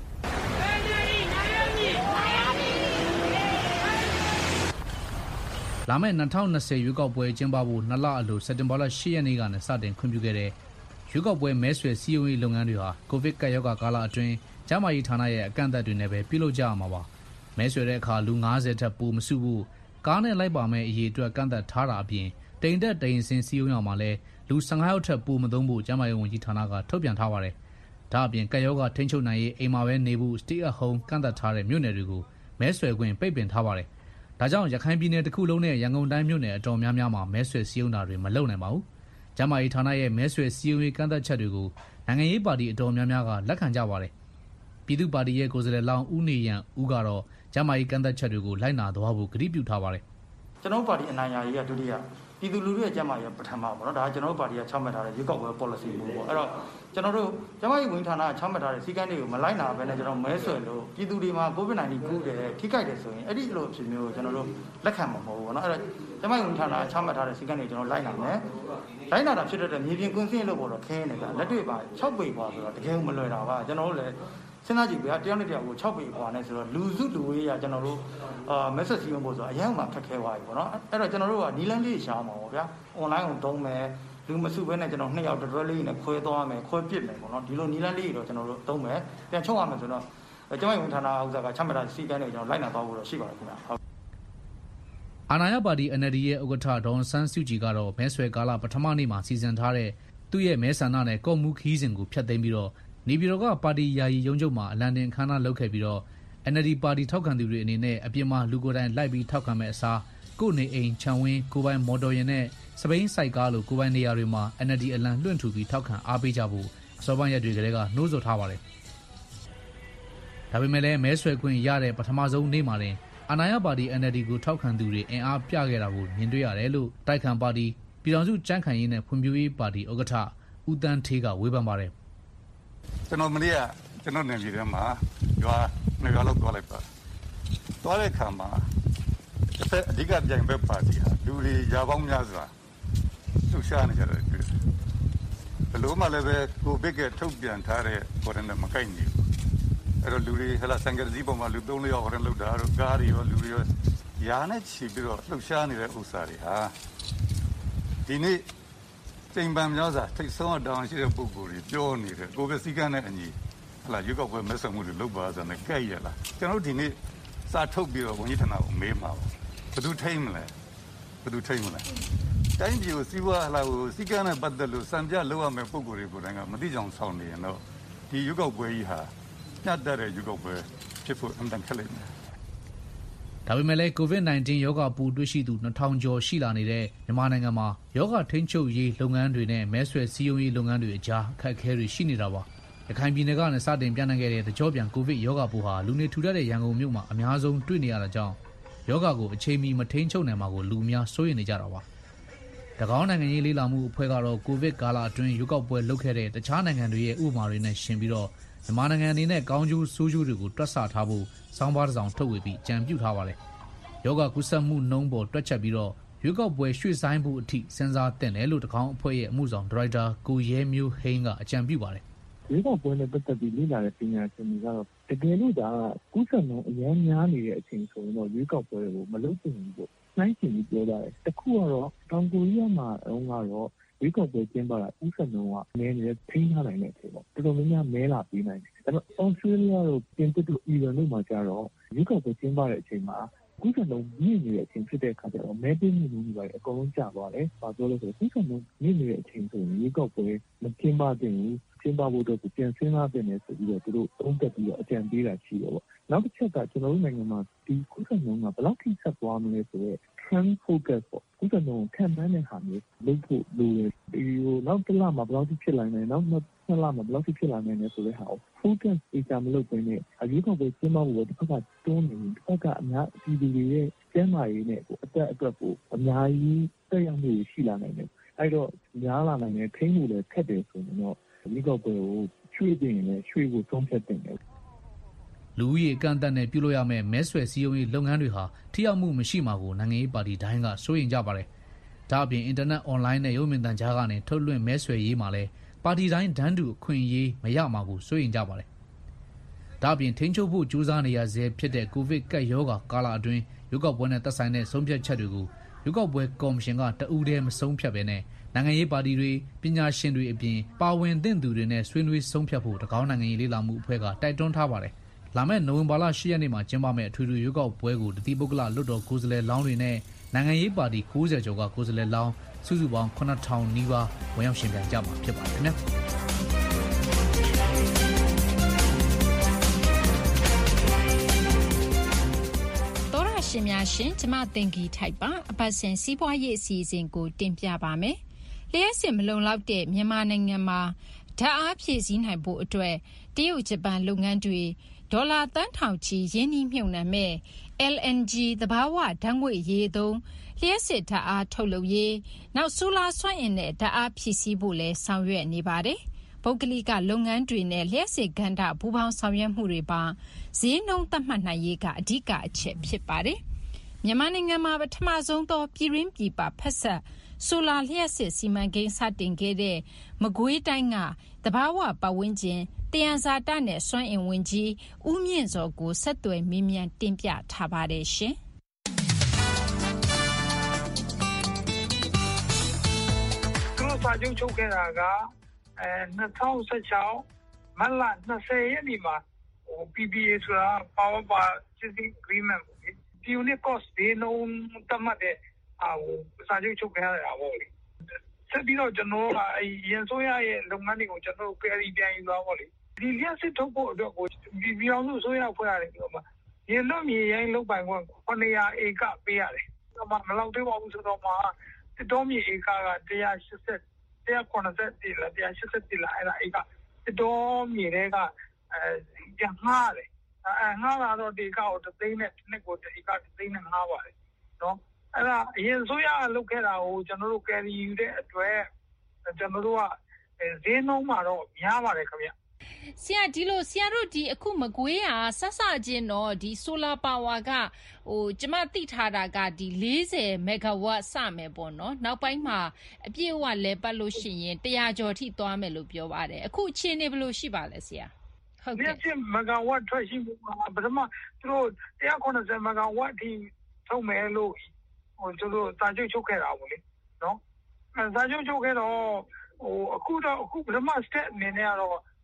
လာမယ့်၂၀၂၀ရွေးကောက်ပွဲကျင်းပဖို့နှစ်လအလိုစက်တင်ဘာလ၈ရက်နေ့ကနေစတင်ခွင့်ပြုခဲ့တဲ့ရွေးကောက်ပွဲမဲဆွယ်စည်းရုံးရေးလုပ်ငန်းတွေဟာကိုဗစ်ကပ်ရောဂါကာလအတွင်းကျန်းမာရေးဌာနရဲ့အကန့်အသတ်တွေနဲ့ပဲပြုလုပ်ကြရမှာပါ။မဲဆွယ်တဲ့အခါလူ၅၀ထက်ပိုမစုဘူးကားနဲ့လိုက်ပါမဲ့အရေးအတွက်ကန့်သတ်ထားတာအပြင်တိမ်တက်တိမ်စင်စည်းရုံးရမှာလဲလူ၁၅ယောက်ထက်ပိုမသုံးဖို့ကျန်းမာရေးဝန်ကြီးဌာနကထုတ်ပြန်ထားပါတယ်။ဒါအပြင်ကပ်ရောဂါထိန်းချုပ်နိုင်ရေးအိမ်မှာပဲနေဖို့ stay at home ကန့်သတ်ထားတဲ့မြို့နယ်တွေကိုမဲဆွယ်ခွင့်ပိတ်ပင်ထားပါတယ်။ဒါကြောင့်ရခိုင်ပြည်နယ်တစ်ခုလုံးနဲ့ရန်ကုန်တိုင်းမြို့နယ်အတော်များများမှာမဲဆွယ်စည်းရုံးတာတွေမလုပ်နိုင်ပါဘူး။ကျန်းမာရေးဌာနရဲ့မဲဆွယ်စည်းရုံးရေးကန့်သတ်ချက်တွေကိုနိုင်ငံရေးပါတီအတော်များများကလက်ခံကြပါတယ်။ပြည်သူ့ပါတီရဲ့ကိုယ်စားလှယ်လောင်းဦးနေရန်ဦးကတော့ကျန်းမာရေးကန့်သတ်ချက်တွေကိုလိုက်နာသွားဖို့ကတိပြုထားပါတယ်။ကျွန်တော်ပါတီအနိုင်ရရေးကဒုတိယပြည်သူလူထုရဲ့ကျန်းမာရေးပထမပေါ့နော်ဒါကကျွန်တော်ပါတီကချမှတ်ထားတဲ့ရွေးကောက်ပွဲ policy မျိုးပေါ့အဲ့တော့ကျွန်တော်တို့ကျန်းမာရေးဝန်ကြီးဌာနကချမှတ်ထားတဲ့စည်းကမ်းတွေကိုမလိုက်နာဘဲနဲ့ကျွန်တော်မဲဆွယ်လို့ပြည်သူတွေမှာ covid nineteen ကူးတယ်ထိခိုက်တယ်ဆိုရင်အဲ့ဒီလိုအဖြစ်မျိုးကိုကျွန်တော်တို့လက်ခံမှာမဟုတ်ဘူးပေါ့နော်အဲ့တော့ကျန်းမာရေးဝန်ကြီးဌာနကချမှတ်ထားတဲ့စည်းကမ်းတွေကျွန်တော်လိုက်နာမယ်လိုက်နာတာဖြစ်တဲ့မြေပြင်ကွင်းစင်းလို့ပေါ့တော့ခင်းနေတာလက်တွေ့ပါ၆ပေပါဆိုတော့တကယ်မလွယ်တာပါကျွန်တော်တို့လည်းစဉ်းစားကြည့်ဗျာတယောက်နဲ့တယောက်ကို၆ပေခွာနေဆိုတော့လူစုလူဝေးရကျွန်တော်တို့အာမက်ဆေ့ချ်စီးဖို့ဆိုအရင်ကခက်ခဲသွားပြီပေါ့နော်အဲ့တော့ကျွန်တော်တို့ကနီလန်းလေးရှားမှာပေါ့ဗျာ online ကိုတုံးမယ်လူမစုဘဲနဲ့ကျွန်တော်နှစ်ယောက်တွဲလေးနဲ့ခွဲသွားမယ်ခွဲပစ်မယ်ပေါ့နော်ဒီလိုနီလန်းလေးတော့ကျွန်တော်တို့တုံးမယ်ပြန်ချုပ်ရမယ်ဆိုတော့ကျမဝန်ဌာနဥစ္စာကချမှတ်တာစီကန်းတွေကျွန်တော်လိုက်နာသွားဖို့တော့ရှိပါတယ်ခင်ဗျာဟုတ်အာဏာရပါတီ N L D ရဲ့ဥက္ကဋ္ဌဒေါ်ဆန်းစုကြည်ကတော့မဲဆွယ်ကာလပထမနေ့မှာစီစဉ်ထားတဲ့သူ့ရဲ့မဲဆန္ဒနဲ့ကော့မှုခီးစဉ်ကိုဖျက်သိမ်းပြီးတော့နေပြည်တော်ကပါတီယာယီရုံးချုပ်မှာအလံတင်ခမ်းနားလုပ်ခဲ့ပြီးတော့ N L D ပါတီထောက်ခံသူတွေအနေနဲ့အပြင်မှာလူကိုယ်တိုင်လိုက်ပြီးထောက်ခံမဲ့အစားကိုနေအိမ်ခြံဝင်းကိုပိုင်မော်တော်ယာဉ်နဲ့စပိန်စိုက်ကားလိုကိုပိုင်နေရာတွေမှာ N L D အလံလွှင့်ထူပြီးထောက်ခံအားပေးကြဖို့အစောပိုင်းရက်တွေကလေးကနှိုးဆော်ထားပါတယ်။ဒါပေမဲ့လည်းမဲဆွယ်ခွင့်ရတဲ့ပထမဆုံးနေ့မှာတင်အာဏာရပါတီ N L D ကိုထောက်ခံသူတွေအင်အားပြခဲ့တာကိုမြင်တွေ့ရတယ်လို့တိုက်ခံပါတီပြည်ထောင်စုကြံ့ခိုင်ရေးနဲ့ဖွံ့ဖြိုးရေးပါတီဥက္ကဋ္ဌဦးတန်းထေးကဝေဖန်ပါတယ်ကျွန်တော်မနေ့ကကျွန်တော်နေပြည်တော်မှာရွာနေရာလောက်သွားလိုက်ပါသွားတဲ့ခါမှာတစ်ဖက်အဓိကပြိုင်ဘက်ပါတီဟာလူတွေရာပေါင်းများစွာလှုပ်ရှားနေကြတယ်တွေ့ဘလို့မှလည်းပဲကိုဗစ်ကထုတ်ပြန်ထားတဲ့ပေါ်တယ်မကိုက်နေဘူးအဲ့တော့လူတွေဟလာစံကတိပေါ်မှာလူသုံးလျောက်ဟိုလောက်တာတော့ကားတွေရောလူတွေရောရာနဲ့ချီပြီးတော့လှုပ်ရှားနေတဲ့ဥစ္စာတွေဟာဒီနေ့ချိန်ပန်များစွာထိတ်ဆုံးတောင်ရှိတဲ့ပုဂ္ဂိုလ်တွေပြောနေတယ်ကိုဗစ်စည်းကမ်းနဲ့အညီဟလာရွေးကောက်ပွဲမဲဆွယ်မှုတွေလုပ်ပါဆိုတဲ့ကဲ့ရလားကျွန်တော်ဒီနေ့စာထုတ်ပြီးတော့ဝန်ကြီးဌာနကိုမေးမှာပါဘယ်သူထိမ့်မလဲဘယ်သူထိမ့်မလဲတိုင်းပြည်ကိုစီးပွားဟလာကိုစီကံနဲ့ပတ်သက်လို့စံပြလောက်ရမယ့်ပုံကိုယ်တွေကိုယ်တိုင်ကမသိကြအောင်ဆောင်နေရင်တော့ဒီရွေးကောက်ပွဲကြီးဟာညှတ်တဲ့ရွေးကောက်ပွဲဖြစ်ဖို့အမှန်တကယ်လိမ့်မယ်ဒါပေမဲ့လည်း ကိုဗစ် ၁၉ ရောဂါပိုးတွေ့ရှိသူနှစ်ထောင်ကျော်ရှိလာနေတဲ့မြန်မာနိုင်ငံမှာရောဂါထိန်းချုပ်ရေးလုပ်ငန်းတွေနဲ့မဲဆွယ်စည်းရုံးရေးလုပ်ငန်းတွေအကြားအခက်အခဲတွေရှိနေတာပါ။ရခိုင်ပြည်နယ်ကနေစတင်ပြန့်နှံ့ခဲ့တဲ့တကြောပြန်ကိုဗစ်ရောဂါပိုးဟာလူနေထူထပ်တဲ့ရန်ကုန်မြို့မှာအများဆုံးတွေ့နေရတာကြောင့်ရောဂါကိုအချိန်မီမထိန်းချုပ်နိုင်မှာကိုလူအများစိုးရိမ်နေကြတာပါ။တကောင်းနိုင်ငံရေးလေးလာမှုအဖွဲ့ကတော့ကိုဗစ်ကာလအတွင်းရွေးကောက်ပွဲလုပ်ခဲ့တဲ့တခြားနိုင်ငံတွေရဲ့ဥပမာတွေနဲ့ရှင်ပြီးတော့မြန်မာနိုင်ငံအနေနဲ့ကောင်းကျိုးဆိုးကျိုးတွေကိုတွက်ဆထားဖို့စောင်းပါးတစ်စောင်ထုတ်ဝေပြီးကြံပြုထားပါတယ်။ယောဂကူးစက်မှုနှုန်းပေါ်တွက်ချက်ပြီးတော့ရွေးကောက်ပွဲရွှေ့ဆိုင်းဖို့အထိစဉ်းစားတင်တယ်လို့တကောင်းအဖွဲ့ရဲ့အမှုဆောင်ဒါရိုက်တာကိုရဲမျိုးဟိန်းကအကြံပြုပါတယ်။ရွေးကောက်ပွဲနဲ့ပတ်သက်ပြီးလေ့လာတဲ့ပညာရှင်တွေကတော့တကယ်လို့ဒါကူးစက်နှုန်းအများများနေတဲ့အချိန်ဆိုရင်တော့ရွေးကောက်ပွဲကိုမလုပ်သင့်ဘူးပေါ့။နိုင်ချင်ပြီးပြောကြတယ်။တခုကတော့တောင်ကိုရီးယားမှာတော့ကတော့ရွေးကောက်ပွဲကျင်းပတာကူးစက်နှုန်းကနည်းနည်းထိန်းထားနိုင်တဲ့အချိန်ပေါ့။တော်တော်များများမဲလာပြီးနိုင်တယ်။ဒါပေမဲ့အော်စတြေးလျတို့ပြင်သစ်တို့အီရန်တို့မှာကျတော့ရွေးကောက်ပွဲကျင်းပတဲ့အချိန်မှာကူးစက်နှုန်းမြင့်နေတဲ့အချိန်ဖြစ်တဲ့အခါကျတော့မဲပေးမှုတွေပါအကုန်လုံးကျသွားတယ်။ဘာပြောလဲဆိုတော့ကူးစက်နှုန်းမြင့်နေတဲ့အချိန်ဆိုရင်ရွေးကောက်ပွဲမကျင်းပသင့်ဘူး။ကျင်းပဖို့တော့ပြန်စဉ်းစားတင်တယ်ဆိုပြီးတော့သူတို့သုံးသပ်ပြီးတော့အကြံပေးတာရှိတယ်ပေါ့။နောက်တစ်ချက်ကကျွန်တော်တို့နိုင်ငံမှာဒီကူးစက်နှုန်းကဘယ်လောက်ထိဆက်သွားမလဲဆိုတော့ trend focus ပေါ့ကူးစက်နှုန်းခံမှန်းတဲ့ဟာမျိုးလုပ်ဖို့လိုတယ်။ဒီဟိုနောက်တစ်လမှာဘယ်လောက်ထိဖြစ်နိုင်လဲနောက်နှစ်လမှာဘယ်လောက်ထိဖြစ်လာနိုင်လဲဆိုတဲ့ဟာကို focus အကြံမလုပ်ဘဲနဲ့အရေးပေါ်ပဲကျင်းပဖို့တစ်ခါကတွန်းနေတယ်တစ်ခါကအများဒီလူတွေရဲ့ကျန်းမာရေးနဲ့အသက်အတွက်ကိုအများကြီးတက်ရောက်မှုရှိလာနိုင်တယ်။အဲ့တော့များလာနိုင်တယ်ထိန်းမှုလည်းခက်တယ်ဆိုရင်တော့ဒီကောက်ပွဲကိုရွှေ့တင်ရင်ရွှေ့ဖို့သုံးဖြတ်တင်တယ်လူဦးရေအကန့်အသတ်နဲ့ပြုလုပ်ရမယ့်မဲဆွယ်စည်းရုံးရေးလုပ်ငန်းတွေဟာထိရောက်မှုမရှိမှာကိုနိုင်ငံရေးပါတီတိုင်းကစိုးရိမ်ကြပါတယ်။ဒါအပြင်အင်တာနက်အွန်လိုင်းနဲ့ရုပ်မြင်သံကြားကနေထုတ်လွှင့်မဲဆွယ်ရေးမှာလည်းပါတီတိုင်းဒန်းတူအခွင့်အရေးမရမှာကိုစိုးရိမ်ကြပါတယ်။ဒါအပြင်ထိန်းချုပ်ဖို့ကြိုးစားနေရဆဲဖြစ်တဲ့ကိုဗစ်ကပ်ရောဂါကာလအတွင်းရွေးကောက်ပွဲနဲ့သက်ဆိုင်တဲ့ဆုံးဖြတ်ချက်တွေကိုရွေးကောက်ပွဲကော်မရှင်ကတဦးတည်းမဆုံးဖြတ်ဘဲနဲ့နိုင်ငံရေးပါတီတွေပညာရှင်တွေအပြင်ပါဝင်သင့်သူတွေနဲ့ဆွေးနွေးဆုံးဖြတ်ဖို့တကောင်းနိုင်ငံရေးလေးလာမှုအဖွဲ့ကတိုက်တွန်းထားပါတယ်။လာမယ့်နိုဝင်ဘာလ၈ရက်နေ့မှာကျင်းပမယ့်အထွေထွေရွေးကောက်ပွဲကိုတတိပုဂ္ဂလလွှတ်တော်ကိုယ်စားလှယ်လောင်းတွေနဲ့နိုင်ငံရေးပါတီ၉၀ကျော်ကကိုယ်စားလှယ်လောင်းစုစုပေါင်းခုနှစ်ထောင်နီးပါးဝင်ရောက်ရှင်ပြိုင်ကြမှာဖြစ်ပါတယ်ခင်ဗျာ။ရှင်များရှင်ကျမတင်ဂီထိုက်ပါအပတ်စဉ်စီးပွားရေးအစီအစဉ်ကိုတင်ပြပါမယ်။လျှက်စစ်မလုံလောက်တဲ့မြန်မာနိုင်ငံမှာဓာတ်အားဖြည့်ဆည်းနိုင်ဖို့အတွက်တရုတ်ဂျပန်လုပ်ငန်းတွေဒေါ်လာတန်းထောင်ချီရင်းနှီးမြှုပ်နှံမဲ့ แอล အန် ဂျီ သဘာဝဓာတ်ငွေ့ရည်သုံးလျှက်စစ်ဓာတ်အားထုတ်လုပ်ရေးနောက်ဆိုလာစွမ်းအင်နဲ့ဓာတ်အားဖြည့်ဆည်းဖို့လဲဆောင်ရွက်နေပါတယ်။ပုဂ္ဂလိကလုပ်ငန်းတွေနဲ့လျှက်စစ်ကဏ္ဍပူးပေါင်းဆောင်ရွက်မှုတွေပါဈေးနှုန်းသတ်မှတ်နိုင်ရေးကအဓိကအချက်ဖြစ်ပါတယ်။မြန်မာနိုင်ငံမှာပထမဆုံးသောပြည်ရင်းပြည်ပဖက်ဆက်ဆိုလာလျှက်စစ်စီမံကိန်းစတင်ခဲ့တဲ့မကွေးတိုင်းကသဘာဝပတ်ဝန်းကျင်တယံဇာတနဲ့စွမ်းအင်ဝန်ကြီးဦးမြင့်စောကိုဆက်သွယ်မေးမြန်းတင်ပြထားပါတယ်ရှင်။သူတို့စာချုပ်ချုပ်ခဲ့တာကအဲ၂၀၁၆မတ်လ၂၀ရက်နေ့မှာဟို ပီ ပီ အေ ဆိုတာ Power Purchasing Agreement ပေါ့လေဒီ unit cost ဈေးနှုန်းသတ်မှတ်တဲ့ဟာဟိုစာချုပ်ချုပ်ခဲ့ရတာပေါ့လေဆက်ပြီးတော့ကျွန်တော်ကအဲရန်ဆိုးရရဲ့လုပ်ငန်းတွေကိုကျွန်တော်ကယ်ရီပြန်ယူသွားပေါ့လေဒီလျှက်စစ်ထုတ်ဖို့အတွက်ကိုဒီပြောင်းလို့ဆိုရဖွဲ့ရတယ်ပြောမှာရေလွတ်မြေရိုင်းလောက်ပိုင်ခွင့်ခုနှစ်ရာဧကပေးရတယ်တော့မလောက်သေးပါဘူးဆိုတော့မှတစ်တော်မြေဧကက၁၈၀ ၁၇၁လား၁၈၁လားအဲ့ဒါဧကတစ်တော်မြေတွေကအဲငှားတယ်အဲငှားလာတော့ဒီကောက်တစ်သိန်းနဲ့နှစ်ကိုဒီကတစ်သိန်းနဲ့ငှားပါတယ်နော်အဲ့ဒါအရင်ဆိုရလောက်ခဲ့တာကိုကျွန်တော်တို့ကယ်ရီယူတဲ့အတွက်ကျွန်တော်တို့ကဈေးနှုန်းမှာတော့များပါတယ်ခင်ဗျဆရာဒီလိုဆရာတို့ဒီအခုမကွေးရဆဆချင်းတော့ဒီ solar power ကဟိုကျမသိထားတာကဒီ၄၀မဂါဝပ်စမယ်ပေါ့နော်နောက်ပိုင်းမှာအပြည့်အဝလဲပတ်လို့ရှိရင်၁၀၀ကျော်ထိသွားမယ်လို့ပြောပါတယ်အခုအခြေအနေဘယ်လိုရှိပါလဲဆရာဟုတ်ကဲ့ဒီမဂါဝပ်ထွက်ရှိမှုပထမသူတို့၁၇၀မဂါဝပ်ထိထုတ်မယ်လို့ဟိုသူတို့စာချုပ်ချုပ်ခဲ့တာပေါ့လေနော်အဲစာချုပ်ချုပ်ခဲ့တော့ဟိုအခုတော့အခုပထမ step အနေနဲ့ကတော့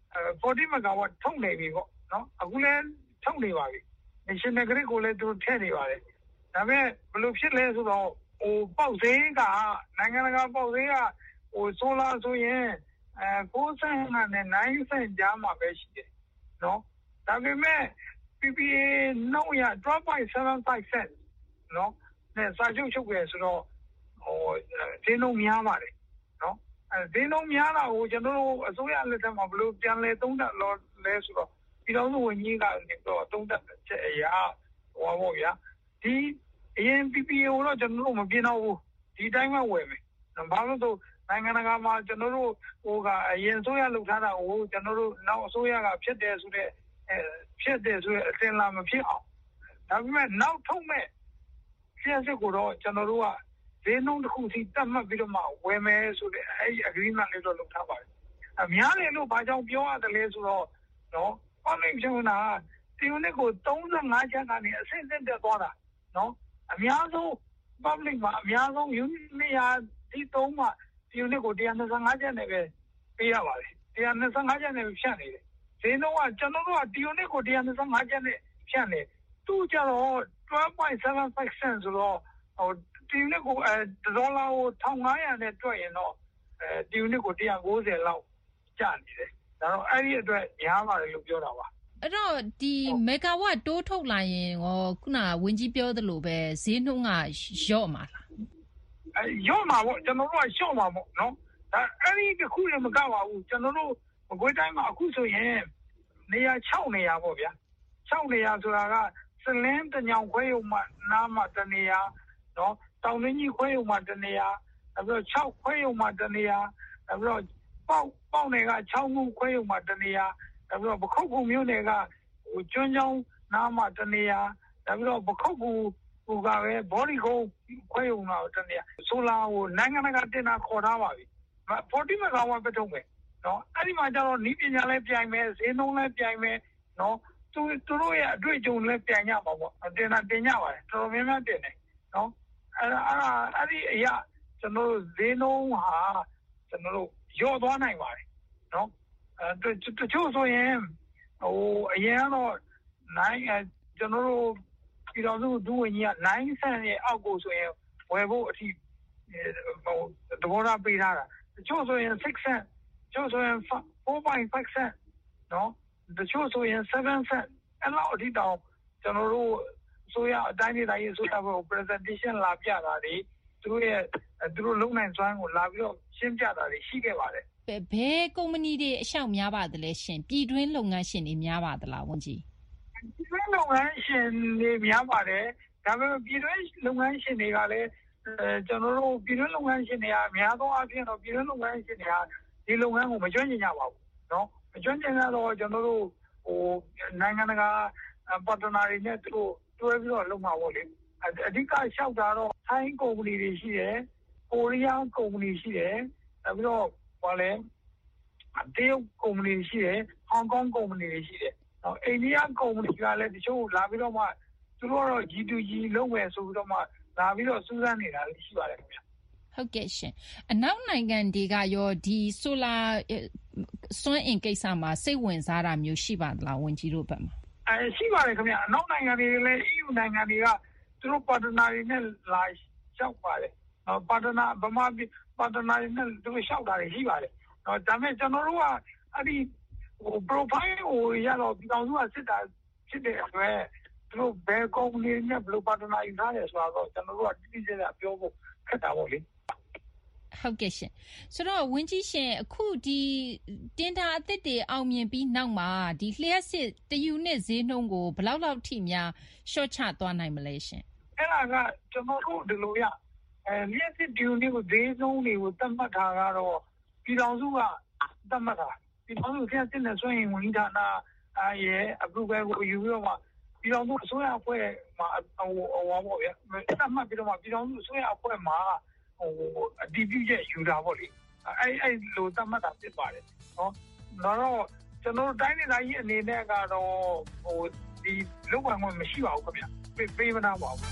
forty megawatt ထုတ်နေပြီပေါ့နော်အခုလည်းထုတ်နေပါပြီ national grid ကိုလည်းသူထည့်နေပါတယ်ဒါပေမဲ့ဘယ်လိုဖြစ်လဲဆိုတော့ဟိုပေါက်ဈေးကနိုင်ငံတကာပေါက်ဈေးကဟို solar ဆိုရင်အဲfour cent နဲ့ nine cent ကြားမှာပဲရှိတယ်နော်ဒါပေမဲ့ P P A နှုန်းရ twelve point seven five cent နော်နဲ့စာချုပ်ချုပ်ခဲ့ဆိုတော့ဟိုဈေးနှုန်းများပါတယ်နော်အဲဈေးနှုန်းများတာကိုကျွန်တော်တို့အစိုးရလက်ထက်မှာဘယ်လိုပြန်လဲသုံးသပ်လို့လဲဆိုတော့ပြည်တော်စုဝန်ကြီးကနေတော့သုံးသပ်ချက်အရာဟောပေါ့ဗျာဒီအရင် P P A ကိုတော့ကျွန်တော်တို့မပြင်းတော့ဘူးဒီတိုင်းမှဝယ်မယ်ဘာလို့ဆိုနိုင်ငံတကာမှာကျွန်တော်တို့ဟိုကအရင်ဆိုရလောက်ထားတာကိုကျွန်တော်တို့နောက်အစိုးရကဖြစ်တယ်ဆိုတဲ့အဲဖြစ်တယ်ဆိုတဲ့အစင်လာမဖြစ်အောင်ဒါပေမဲ့နောက်ထုတ်မဲ့ကျက်စစ်ကိုတော့ကျွန်တော်တို့ကဈေးနှုန်းတစ်ခုစီတတ်မှတ်ပြီးတော့မှဝယ်မယ်ဆိုတဲ့အဲဒီ agreement လေးတော့လုပ်ထားပါတယ်အများလေလို့ဘာကြောင့်ပြောရတယ်လဲဆိုတော့နော် public ပြောတာဒီနေ့ကိုthirty-fiveကျပ်ကနေအဆင့်ဆင့်တက်သွားတာနော်အများဆုံး public မှာအများဆုံး unit နေရာဒီသုံးမှာဒီနေ့ကိုone twenty-fiveကျပ်နဲ့ပဲပေးရပါတယ်one twenty-fiveကျပ်နဲ့ဖြတ်နေတယ်ဈေးနှုန်းကကျွန်တော်တို့ကဒီနေ့ကိုone twenty-fiveကျပ်နဲ့ဖြတ်နေသူကြတော့twelve point seven five cent ဆိုတော့ဟိုဒီနေ့ကိုအဲဒေါ်လာကိုfifteen hundredနဲ့တွက်ရင်တော့အဲဒီနေ့ကိုone ninetyလောက်ကျနေတယ်ဒါတော့အဲ့ဒီအတွက်များပါတယ်လို့ပြောတာပါအဲ့တော့ဒီမဂါဝတ်တိုးထုတ်လာရင်ရောခုနဝန်ကြီးပြောသလိုပဲဈေးနှုန်းကရော့မှာလားအဲရော့မှာပေါ့ကျွန်တော်တို့ကရှော့မှာပေါ့နော်ဒါအဲ့ဒီတစ်ခုလည်းမကပါဘူးကျွန်တော်တို့မကွေးတိုင်းမှာအခုဆိုရင်နေရာsixနေရာပေါ့ဗျာsixနေရာဆိုတာကစလင်းတညောင်ခွဲရုံမှာနားမှာတနေရာနော်တောင်ရင်းကြီးခွဲရုံမှာတနေရာနောက်ပြီးတော့sixခွဲရုံမှာတနေရာနောက်ပြီးတော့ပေါက်ပေါက်နယ်ကsixခုခွဲရုံမှာတနေရာနောက်ပြီးတော့ပခုတ်ကူမြို့နယ်ကဟိုကျွန်းချောင်းနားမှာတနေရာနောက်ပြီးတော့ပခုတ်ကူဟိုကပဲဘော်ဒီကုန်းခွဲရုံမှာတနေရာဆိုလာဟိုနိုင်ငံတကာတင်တာခေါ်ထားပါပြီforty megawatt ပဲထုတ်မယ်နော်အဲ့ဒီမှာကျတော့နီးပညာလည်းပြိုင်မယ်ဈေးနှုန်းလည်းပြိုင်မယ်နော်သူသူတို့ရဲ့အတွေ့အကြုံလည်းပြိုင်ကြပါပေါ့တင်တာတင်ကြပါတယ်တော်တော်များများတင်တယ်နော်အဲ့ဒါအဲ့ဒီအရာကျွန်တော်တို့ဈေးနှုန်းဟာကျွန်တော်တို့ရော့သွားနိုင်ပါတယ်နော်အဲတချို့ဆိုရင်ဟိုအရင်ကတော့nineကျွန်တော်တို့ပြည်တော်စုဒူဝင်ကြီးကnine centရဲ့အောက်ကိုဆိုရင်ဝယ်ဖို့အထိဟိုသဘောထားပေးထားတာတချို့ဆိုရင်six centတချို့ဆိုရင်four point five centနော်တချို့ဆိုရင်seven cent အဲ့လောက်အထိတောင်ကျွန်တော်တို့ဆိုရအတိုင်းတိုင်းရေးဆိုတာကို presentation လာပြတာတွေသူတို့ရဲ့သူတို့လုံနိုင်စွမ်းကိုလာပြီးတော့ရှင်းပြတာတွေရှိခဲ့ပါတယ်ဘယ်ကုမ္ပဏီတွေအရှောက်များပါသလဲရှင်ပြည်တွင်းလုပ်ငန်းရှင်တွေများပါသလားဝန်ကြီးပြည်တွင်းလုပ်ငန်းရှင်တွေများပါတယ်ဒါပေမဲ့ပြည်တွင်းလုပ်ငန်းရှင်တွေကလည်းအဲကျွန်တော်တို့ပြည်တွင်းလုပ်ငန်းရှင်တွေကအများသောအားဖြင့်တော့ပြည်တွင်းလုပ်ငန်းရှင်တွေကဒီလုပ်ငန်းကိုမကျွမ်းကျင်ကြပါဘူးเนาะမကျွမ်းကျင်တော့ကျွန်တော်တို့ဟိုနိုင်ငံတကာ partner တွေနဲ့သူတို့တွဲပြီးတော့လုပ်မှာပေါ့လေအဓိကလျှောက်တာတော့ထိုင်းကုမ္ပဏီတွေရှိတယ်ကိုရီးယားကုမ္ပဏီရှိတယ်နောက်ပြီးတော့ဘာလဲတရုတ်ကုမ္ပဏီရှိတယ်ဟောင်ကောင်ကုမ္ပဏီတွေရှိတယ်နော်အိန္ဒိယကုမ္ပဏီကလည်းတချို့လာပြီးတော့မှသူတို့ကတော့ G to G လုပ်မယ်ဆိုပြီးတော့မှလာပြီးတော့စူးစမ်းနေတာလည်းရှိပါတယ်ခင်ဗျဟုတ်ကဲ့ရှင်အနောက်နိုင်ငံတွေကရောဒီဆိုလာစွမ်းအင်ကိစ္စမှာစိတ်ဝင်စားတာမျိုးရှိပါသလားဝန်ကြီးတို့ဘက်မှာအဲရှိပါတယ်ခင်ဗျအနောက်နိုင်ငံတွေလည်း E U နိုင်ငံတွေကသူတို့ partner တွေနဲ့လာလျှောက်ပါတယ်နော် partner ဗမာပြည် partner တွေနဲ့သူတို့လျှောက်တာတွေရှိပါတယ်နော်ဒါပေမဲ့ကျွန်တော်တို့ကအဲ့ဒီဟို profile ကိုရတော့ပြည်အောင်စုကစစ်တာဖြစ်တဲ့အတွက်သူတို့ဘယ်ကုမ္ပဏီနဲ့ဘယ်လို partner ယူထားတယ်ဆိုတော့ကျွန်တော်တို့ကတိတိကျကျပြောဖို့ခက်တာပေါ့လေဟုတ်ကဲ့ရှင်ဆိုတော့ဝင်းကြီးရှင်အခုဒီတင်တာအသစ်တွေအောင်မြင်ပြီးနောက်မှာဒီလျှက်စစ်တယူနစ်ဈေးနှုန်းကိုဘယ်လောက်လောက်ထိများရှော့ချသွားနိုင်မလဲရှင်အဲ့ဒါကကျွန်တော်တို့ဒီလိုရအဲလျှက်စစ်တယူနစ်ကိုဈေးနှုန်းတွေကိုသတ်မှတ်တာကတော့ပြည်တော်စုကသတ်မှတ်တာပြည်တော်စုလျှက်စစ်နဲ့ဆိုရင်ဝန်ကြီးဌာနအဲရဲ့ approval ကိုယူပြီးတော့မှပြည်တော်စုအစိုးရအဖွဲ့မှာဟိုဟောပေါ့ဗျာသတ်မှတ်ပြီးတော့မှပြည်တော်စုအစိုးရအဖွဲ့မှာဟိုအတီးပြည့်ချက်ယူတာပေါ့လေအဲ့အဲ့လိုသတ်မှတ်တာဖြစ်ပါတယ်နော်တော့ကျွန်တော်တို့တိုင်းဒေသကြီးအနေနဲ့ကတော့ဟိုဒီလုပ်ပိုင်ခွင့်မရှိပါဘူးခင်ဗျပေးမနာပါဘူး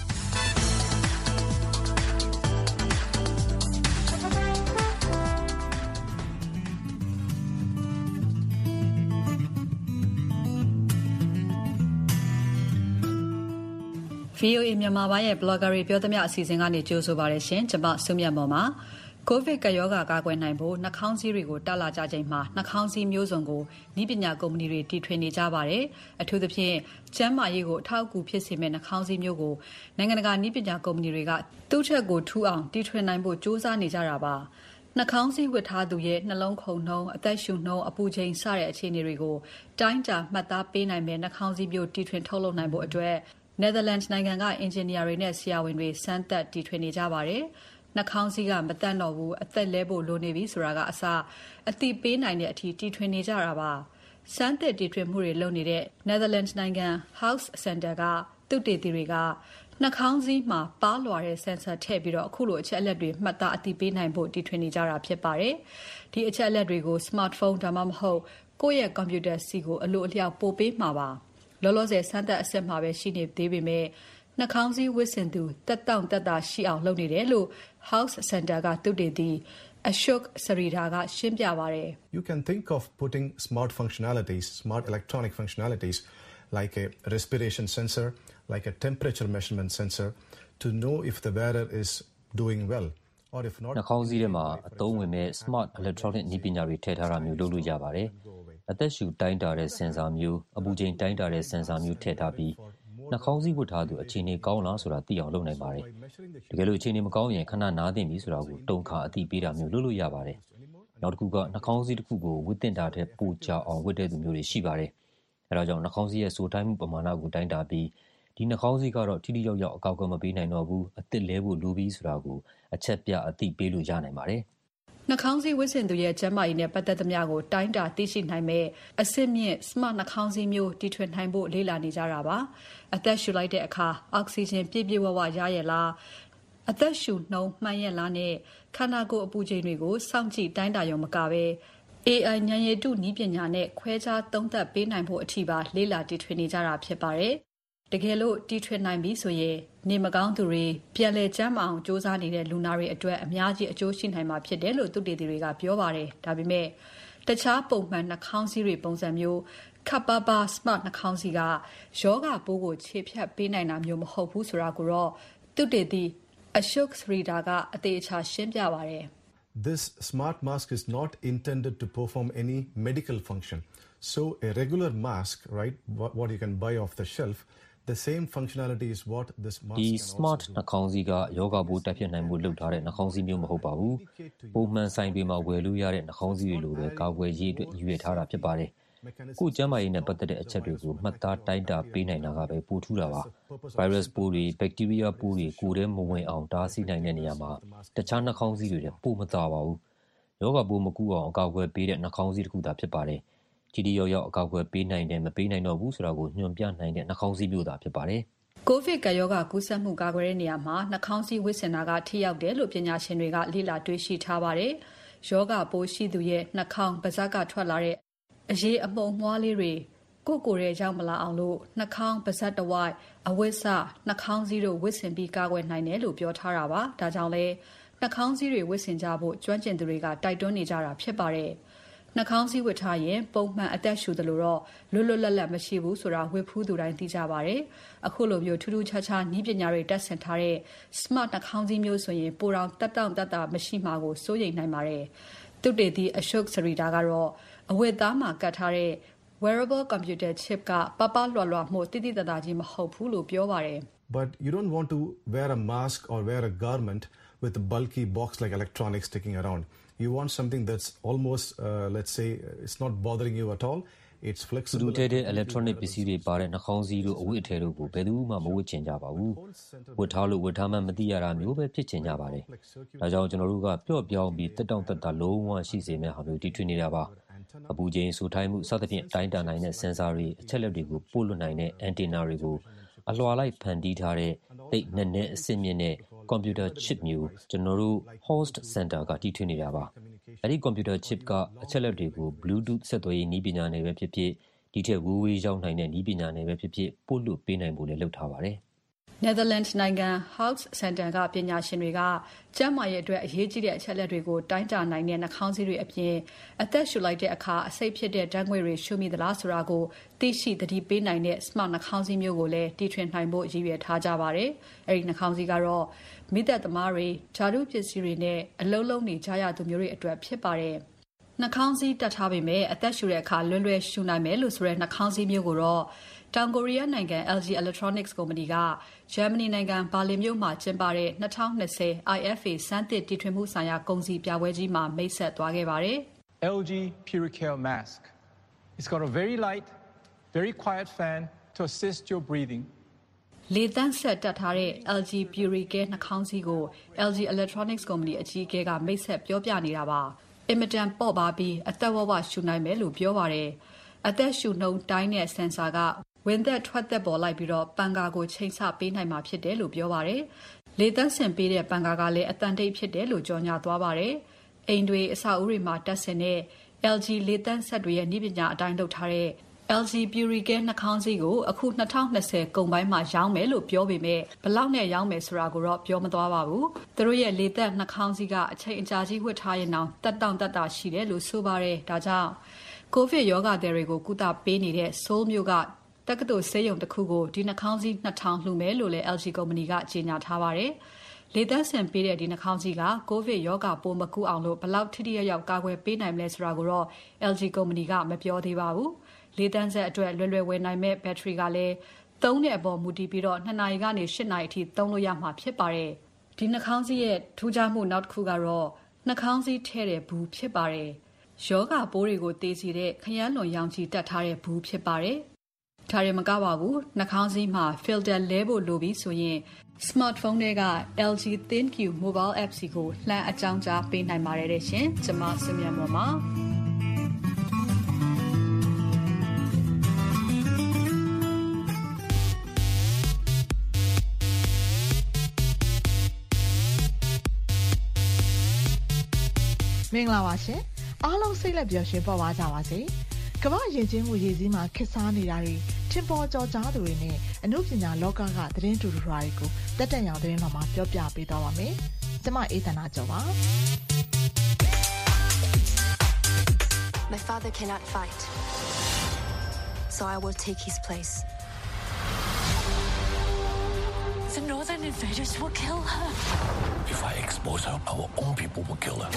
ဗီအိုအေ မြန်မာပိုင်းရဲ့ blogger တွေပြောသမျှအစီအစဉ်ကနေကြိုဆိုပါရရှင်ကျွန်မစုမြတ်မော်ပါကိုဗစ်ကရောဂါကာကွယ်နိုင်ဖို့နှာခေါင်းစည်းတွေကိုတက်လာကြချိန်မှာနှာခေါင်းစည်းမျိုးစုံကိုနည်းပညာကုမ္ပဏီတွေတီထွင်နေကြပါတယ်အထူးသဖြင့်ကျန်းမာရေးကိုအထောက်အကူဖြစ်စေမယ့်နှာခေါင်းစည်းမျိုးကိုနိုင်ငံတကာနည်းပညာကုမ္ပဏီတွေကသူ့ချက်ကိုထူအောင်တီထွင်နိုင်ဖို့စ조사နေကြတာပါနှာခေါင်းစည်းဝတ်ထားသူရဲ့နှလုံးခုန်နှုန်းအသက်ရှူနှုန်းအပူချိန်စတဲ့အခြေအနေတွေကိုတိုင်းတာမှတ်သားပေးနိုင်မယ့်နှာခေါင်းစည်းမျိုးတီထွင်ထုတ်လုပ်နိုင်ဖို့အတွက်Netherlands နိုင်ငံကအင်ဂျင်နီယာတွေနဲ့ဆရာဝန်တွေစမ်းသပ်တီထွင်နေကြပါတယ်။နှာခေါင်းစည်းကမတန့်တော့ဘူးအသက်လဲဖို့လိုနေပြီဆိုတာကအစအသိပေးနိုင်တဲ့အထိတီထွင်နေကြတာပါ။စမ်းသပ်တီထွင်မှုတွေလုပ်နေတဲ့ Netherlands နိုင်ငံ House Center ကသုတေသီတွေကနှာခေါင်းစည်းမှာပါလွှာတဲ့ sensor ထည့်ပြီးတော့အခုလိုအချက်အလက်တွေမှတ်သားအသိပေးနိုင်ဖို့တီထွင်နေကြတာဖြစ်ပါတယ်။ဒီအချက်အလက်တွေကို smartphone ဒါမှမဟုတ်ကိုယ့်ရဲ့ computer စီကိုအလိုအလျောက်ပို့ပေးမှာပါ။လောလောဆယ်စမ်းသပ်အစစ်မှာပဲရှိနေသေးပေမဲ့နှာခေါင်းစည်းဝတ်ဆင်သူတက်တောင့်တက်တာရှိအောင်လုပ်နေတယ်လို့ House Center ကသုတေသီ Ashok Sarita ကရှင်းပြပါတယ် You can think of putting smart functionalities, smart electronic functionalities like a respiration sensor, like a temperature measurement sensor to know if the wearer is doing well or if not နှာခေါင်းစည်းထဲမှာအသုံးဝင်မဲ့ smart electronic နည်းပညာတွေထည့်ထားတာမျိုးလုပ်လို့ရပါတယ်အသက်ရှူတိုင်းတာတဲ့ sensor မျိုးအပူချိန်တိုင်းတာတဲ့ sensor မျိုးထည့်ထားပြီးနှာခေါင်းစည်းဝတ်ထားသူအခြေအနေကောင်းလားဆိုတာသိအောင်လုပ်နိုင်ပါတယ်တကယ်လို့အခြေအနေမကောင်းရင်ခဏနားသင့်ပြီဆိုတာကိုတုံခါအသိပေးတာမျိုးလုပ်လို့ရပါတယ်နောက်တစ်ခုကနှာခေါင်းစည်းတစ်ခုကိုဝတ်တင်တာတဲ့ပိုကြအောင်ဝတ်တဲ့သူမျိုးတွေရှိပါတယ်အဲဒါကြောင့်နှာခေါင်းစည်းရဲ့စိုးတိုင်းမှုပမာဏကိုတိုင်းတာပြီးဒီနှာခေါင်းစည်းကတော့ထိထိရောက်ရောက်အကောက်အကွယ်မပေးနိုင်တော့ဘူးအသစ်လဲဖို့လိုပြီးဆိုတာကိုအချက်ပြအသိပေးလို့ရနိုင်ပါတယ်နှာခေါင်းစည်းဝတ်ဆင်သူရဲ့ကျန်းမာရေးနဲ့ပတ်သက်သမျှကိုတိုင်းတာသိရှိနိုင်မဲ့အစစ်မြင့် smart နှာခေါင်းစည်းမျိုးတီထွင်နိုင်ဖို့လေ့လာနေကြတာပါအသက်ရှူလိုက်တဲ့အခါအောက်ဆီဂျင်ပြည့်ပြည့်ဝဝရရဲ့လားအသက်ရှူနှုန်းမှန်ရဲ့လားနဲ့ခန္ဓာကိုယ်အပူချိန်တွေကိုစောင့်ကြည့်တိုင်းတာရုံမကဘဲ အေးအိုင် ဉာဏ်ရည်တုနည်းပညာနဲ့ခွဲခြားသုံးသပ်ပေးနိုင်ဖို့အထိပါလေ့လာတီထွင်နေကြတာဖြစ်ပါတယ်တကယ်လို့တီထွင်နိုင်ပြီဆိုရင်နေမကောင်းသူတွေပြန်လည်ကျန်းမာအောင်စ조사နေတဲ့လူနာတွေအတွက်အများကြီးအကျိုးရှိနိုင်မှာဖြစ်တယ်လို့သုတေသီတွေကပြောပါတယ်ဒါပေမဲ့တခြားပုံမှန်နှာခေါင်းစည်းတွေပုံစံမျိုးခပ်ပါပါ smart နှာခေါင်းစည်းကယောဂပိုးကိုခြေဖြတ်ပေးနိုင်တာမျိုးမဟုတ်ဘူးဆိုတာကိုတော့သုတေသီ Ashok Sarita ကအသေးအချာရှင်းပြပါတယ် This smart mask is not intended to perform any medical function so a regular mask right what, what you can buy off the shelf The same functionality is what this mask ဒီ smart နှာခေါင်းစည်းကယောဂပိုးတက်ပြနိုင်မှုလုပ်ထားတဲ့နှာခေါင်းစည်းမျိုးမဟုတ်ပါဘူး။ပုံမှန်ဆိုင်တွေမှာဝယ်လို့ရတဲ့နှာခေါင်းစည်းတွေလိုပဲကာကွယ်ရေးအတွက်ယူရထားတာဖြစ်ပါတယ်။ကိုကျန်းမာရေးနဲ့ပတ်သက်တဲ့အချက်တွေကိုမှတ်သားတိုင်းတာပေးနိုင်တာကပဲပိုထူးတာပါ။ virus ပိုးတွေ bacteria ပိုးတွေကိုယ်ထဲမဝင်အောင်တားဆီးနိုင်တဲ့နေရာမှာတခြားနှာခေါင်းစည်းတွေနဲ့ပိုမသာပါဘူး။ယောဂပိုးမကူအောင်အကာအကွယ်ပေးတဲ့နှာခေါင်းစည်းတစ်ခုသာဖြစ်ပါတယ်။ဒီဒီရောက်ရောက်အကောက်အကွယ်ပေးနိုင်တယ်မပေးနိုင်တော့ဘူးဆိုတာကိုညွှန်ပြနိုင်တဲ့နှာခေါင်းစည်းမျိုးသာဖြစ်ပါတယ်။ကိုဗစ်ကရောဂါကူးစက်မှုကာကွယ်တဲ့နေရာမှာနှာခေါင်းစည်းဝတ်ဆင်တာကထိရောက်တယ်လို့ပညာရှင်တွေကလေ့လာတွေ့ရှိထားပါတယ်။ယောဂပိုးရှိသူရဲ့နှာခေါင်းပါးစပ်ကထွက်လာတဲ့အရေးအမှုန်မွှားလေးတွေကိုကိုယ်ကိုယ်ရဲ့ရောက်မလာအောင်လို့နှာခေါင်းပါးစပ်တစ်ဝိုက်အဝတ်စနှာခေါင်းစည်းတို့ဝတ်ဆင်ပြီးကာကွယ်နိုင်တယ်လို့ပြောထားတာပါ။ဒါကြောင့်လဲနှာခေါင်းစည်းတွေဝတ်ဆင်ကြဖို့ကျွမ်းကျင်သူတွေကတိုက်တွန်းနေကြတာဖြစ်ပါတယ်။နှာခေါင်းစည်းဝတ်ထားရင်ပုံမှန်အသက်ရှူသလိုတော့လွတ်လွတ်လပ်လပ်မရှိဘူးဆိုတာဝတ်ဖူးသူတိုင်းသိကြပါတယ်။အခုလိုမျိုးထူးထူးခြားခြားနည်းပညာတွေတက်ဆင်ထားတဲ့ smart နှာခေါင်းစည်းမျိုးဆိုရင်ပိုတောင်တက်တောင့်တက်တာမရှိမှာကိုစိုးရိမ်နိုင်ပါတယ်။သုတေသီ Ashok Sarita ကတော့အဝတ်သားမှာကတ်ထားတဲ့ wearable computer chip ကပပလွှတ်လွှတ်မှုတိတိတသားကြီးမဟုတ်ဘူးလို့ပြောပါတယ်။ But you don't want to wear a mask or wear a garment with a bulky box like electronics sticking around.You want something that's almost, uh, let's say, it's not bothering you at all. It's flexible. ဒူတဲ့ electronic ပစ္စည်းတွေပါတဲ့နှာခေါင်းစည်းတို့အဝတ်အထည်တို့ကိုဘယ်သူမှမဝတ်ချင်ကြပါဘူး။ဝတ်ထားလို့ဝတ်ထားမှမသိရတာမျိုးပဲဖြစ်ချင်ကြပါတယ်။ဒါကြောင့်ကျွန်တော်တို့ကပျော့ပြောင်းပြီးတက်တောင့်တက်တာလုံးဝရှိစေမယ့်ဟာမျိုးတီထွင်နေတာပါ။အပူချိန်စိုးထိုင်းမှုစသဖြင့်တိုင်းတာနိုင်တဲ့ sensor တွေအချက်လက်တွေကိုပို့လွှတ်နိုင်တဲ့ antenna တွေကိုအလွှာလိုက်ဖန်တီးထားတဲ့သိပ်နက်နဲအစစ်မြင့်တဲ့ computer chip မျိုးကျွန်တော်တို့ Host Center ကတီထွင်နေတာပါအဲဒီ computer chip ကအချက်လက်တွေကို Bluetooth ဆက်သွယ်ရေးနည်းပညာနဲ့ပဲဖြစ်ဖြစ်ဒီထက်ဝေးဝေးရောက်နိုင်တဲ့နည်းပညာနဲ့ပဲဖြစ်ဖြစ်ပို့လွှတ်ပေးနိုင်ဖို့လည်းလုပ်ထားပါတယ် Netherlands နိုင်ငံ Hout Center ကပညာရှင်တွေကကျန်းမာရေးအတွက်အရေးကြီးတဲ့အချက်အလက်တွေကိုတိုင်းတာနိုင်တဲ့နှာခေါင်းစည်းတွေအပြင်အသက်ရှူလိုက်တဲ့အခါအဆိပ်ဖြစ်တဲ့ဓာတ်ငွေ့တွေရှုမိသလားဆိုတာကိုသိရှိသတိပေးနိုင်တဲ့ smart နှာခေါင်းစည်းမျိုးကိုလည်းတီထွင်နိုင်ဖို့ရည်ရွယ်ထားကြပါတယ်။အဲဒီနှာခေါင်းစည်းကတော့မိသက်သမားတွေ၊ဓာတုပစ္စည်းတွေနဲ့အလုံးလုံးနေကြရသူမျိုးတွေအတွက်ဖြစ်ပါတယ်။နှာခေါင်းစည်းတက်ထားပေမဲ့အသက်ရှူတဲ့အခါလွယ်လွယ်ရှူနိုင်မယ်လို့ဆိုတဲ့နှာခေါင်းစည်းမျိုးကိုတော့တောင်ကိုရီးယားနိုင်ငံ L G Electronics ကုမ္ပဏီကဂျာမနီနိုင်ငံဘာလင်မြို့မှာကျင်းပတဲ့twenty twenty I F A စမ်းသစ်တီထွင်မှုဆိုင်ရာကုန်စည်ပြပွဲကြီးမှာမိတ်ဆက်သွားခဲ့ပါတယ်။ L G Puricare Mask. It's got a very light, very quiet fan to assist your breathing. လေသန့်ဆက်တက်ထားတဲ့ L G Puricare နှာခေါင်းစည်းကို L G Electronics ကုမ္ပဏီအကြီးအကဲကမိတ်ဆက်ပြောပြနေတာပါ။အင်မတန်ပေါ့ပါပြီးအသက်ဝဝရှူနိုင်မယ်လို့ပြောပါတယ်။အသက်ရှူနှုန်းတိုင်းတဲ့ဆင်ဆာကဝင်သက်ထွက်သက်ပေါ်လိုက်ပြီးတော့ပန်ကာကိုချိန်ဆပေးနိုင်မှာဖြစ်တယ်လို့ပြောပါတယ်။လေသက်ဆင်ပေးတဲ့ပန်ကာကလည်းအတန်တိတ်ဖြစ်တယ်လို့ကြော်ညာသွားပါတယ်။အိမ်တွေအဆောက်အဦတွေမှာတက်ဆင်တဲ့ L G လေသက်ဆက်တွေရဲ့နည်းပညာအတိုင်းလုပ်ထားတဲ့ L G Puricare နှာခေါင်းစည်းကိုအခုtwenty twentyကုန်ပိုင်းမှာရောင်းမယ်လို့ပြောပေမဲ့ဘလောက်နဲ့ရောင်းမယ်ဆိုတာကိုတော့ပြောမသွားပါဘူး။သူတို့ရဲ့လေသက်နှာခေါင်းစည်းကအချိန်အကြာကြီးဝတ်ထားရင်တော့တက်တောင့်တက်တာရှိတယ်လို့ဆိုပါတယ်။ဒါကြောင့်ကိုဗစ်ရောဂါတွေကိုကုသပေးနေတဲ့ Seoul မြို့ကတက္ကသိုလ်ဆေးရုံတစ်ခုကိုဒီနှာခေါင်းစည်းtwo thousandလှူမယ်လို့လည်း L G ကုမ္ပဏီကကြေညာထားပါတယ်။လေသက်ဆင်ပေးတဲ့ဒီနှာခေါင်းစည်းကကိုဗစ်ရောဂါပိုးမကူအောင်လို့ဘလောက်ထိထိရောက်ရောက်ကာကွယ်ပေးနိုင်မလဲဆိုတာကိုတော့ L G ကုမ္ပဏီကမပြောသေးပါဘူး။လေသက်ဆက်အတွက်လွယ်လွယ်ဝယ်နိုင်မဲ့ဘက်ထရီကလည်းသုံးတဲ့အပေါ်မူတည်ပြီးတော့twoနာရီကနေeightနာရီအထိသုံးလို့ရမှာဖြစ်ပါတယ်။ဒီနှာခေါင်းစည်းရဲ့ထူးခြားမှုနောက်တစ်ခုကတော့နှာခေါင်းစည်းထဲတဲ့ဘူးဖြစ်ပါတယ်။ယောဂပိုးတွေကိုသေစေတဲ့ခရမ်းလွန်ရောင်ခြည်တက်ထားတဲ့ဘူးဖြစ်ပါတယ်။ဒါရမကပါဘူးနှာခေါင်းစည်းမှာ filter လဲဖို့လိုပြီးဆိုရင် smartphone တွေက L G ThinQ mobile app စီကိုလှမ်းအကြောင်းကြားပေးနိုင်ပါတယ်တဲ့ရှင်ကျွန်မစမြတ်မော်ပါမင်္ဂလာပါရှင်အားလုံးစိတ်လက်ပျော်ရွှင်ပေါ်ပါကြပါစေကမ္ဘာယဉ်ကျေးမှုရည်စည်းမှာခစ်စားနေတာတွေထင်ပေါ်ကျော်ကြားသူတွေနဲ့အမှုပညာလောကကသတင်းတူတူတွေကိုတက်တက်ရောင်သတင်းတော်မှာပြောပြပေးသွားပါမယ်။ကျွန်မအေးသန္တာကျော်ပါ။ My father cannot fight, so I will take his place. The northern invaders will kill her. If I expose her, our own people will kill her.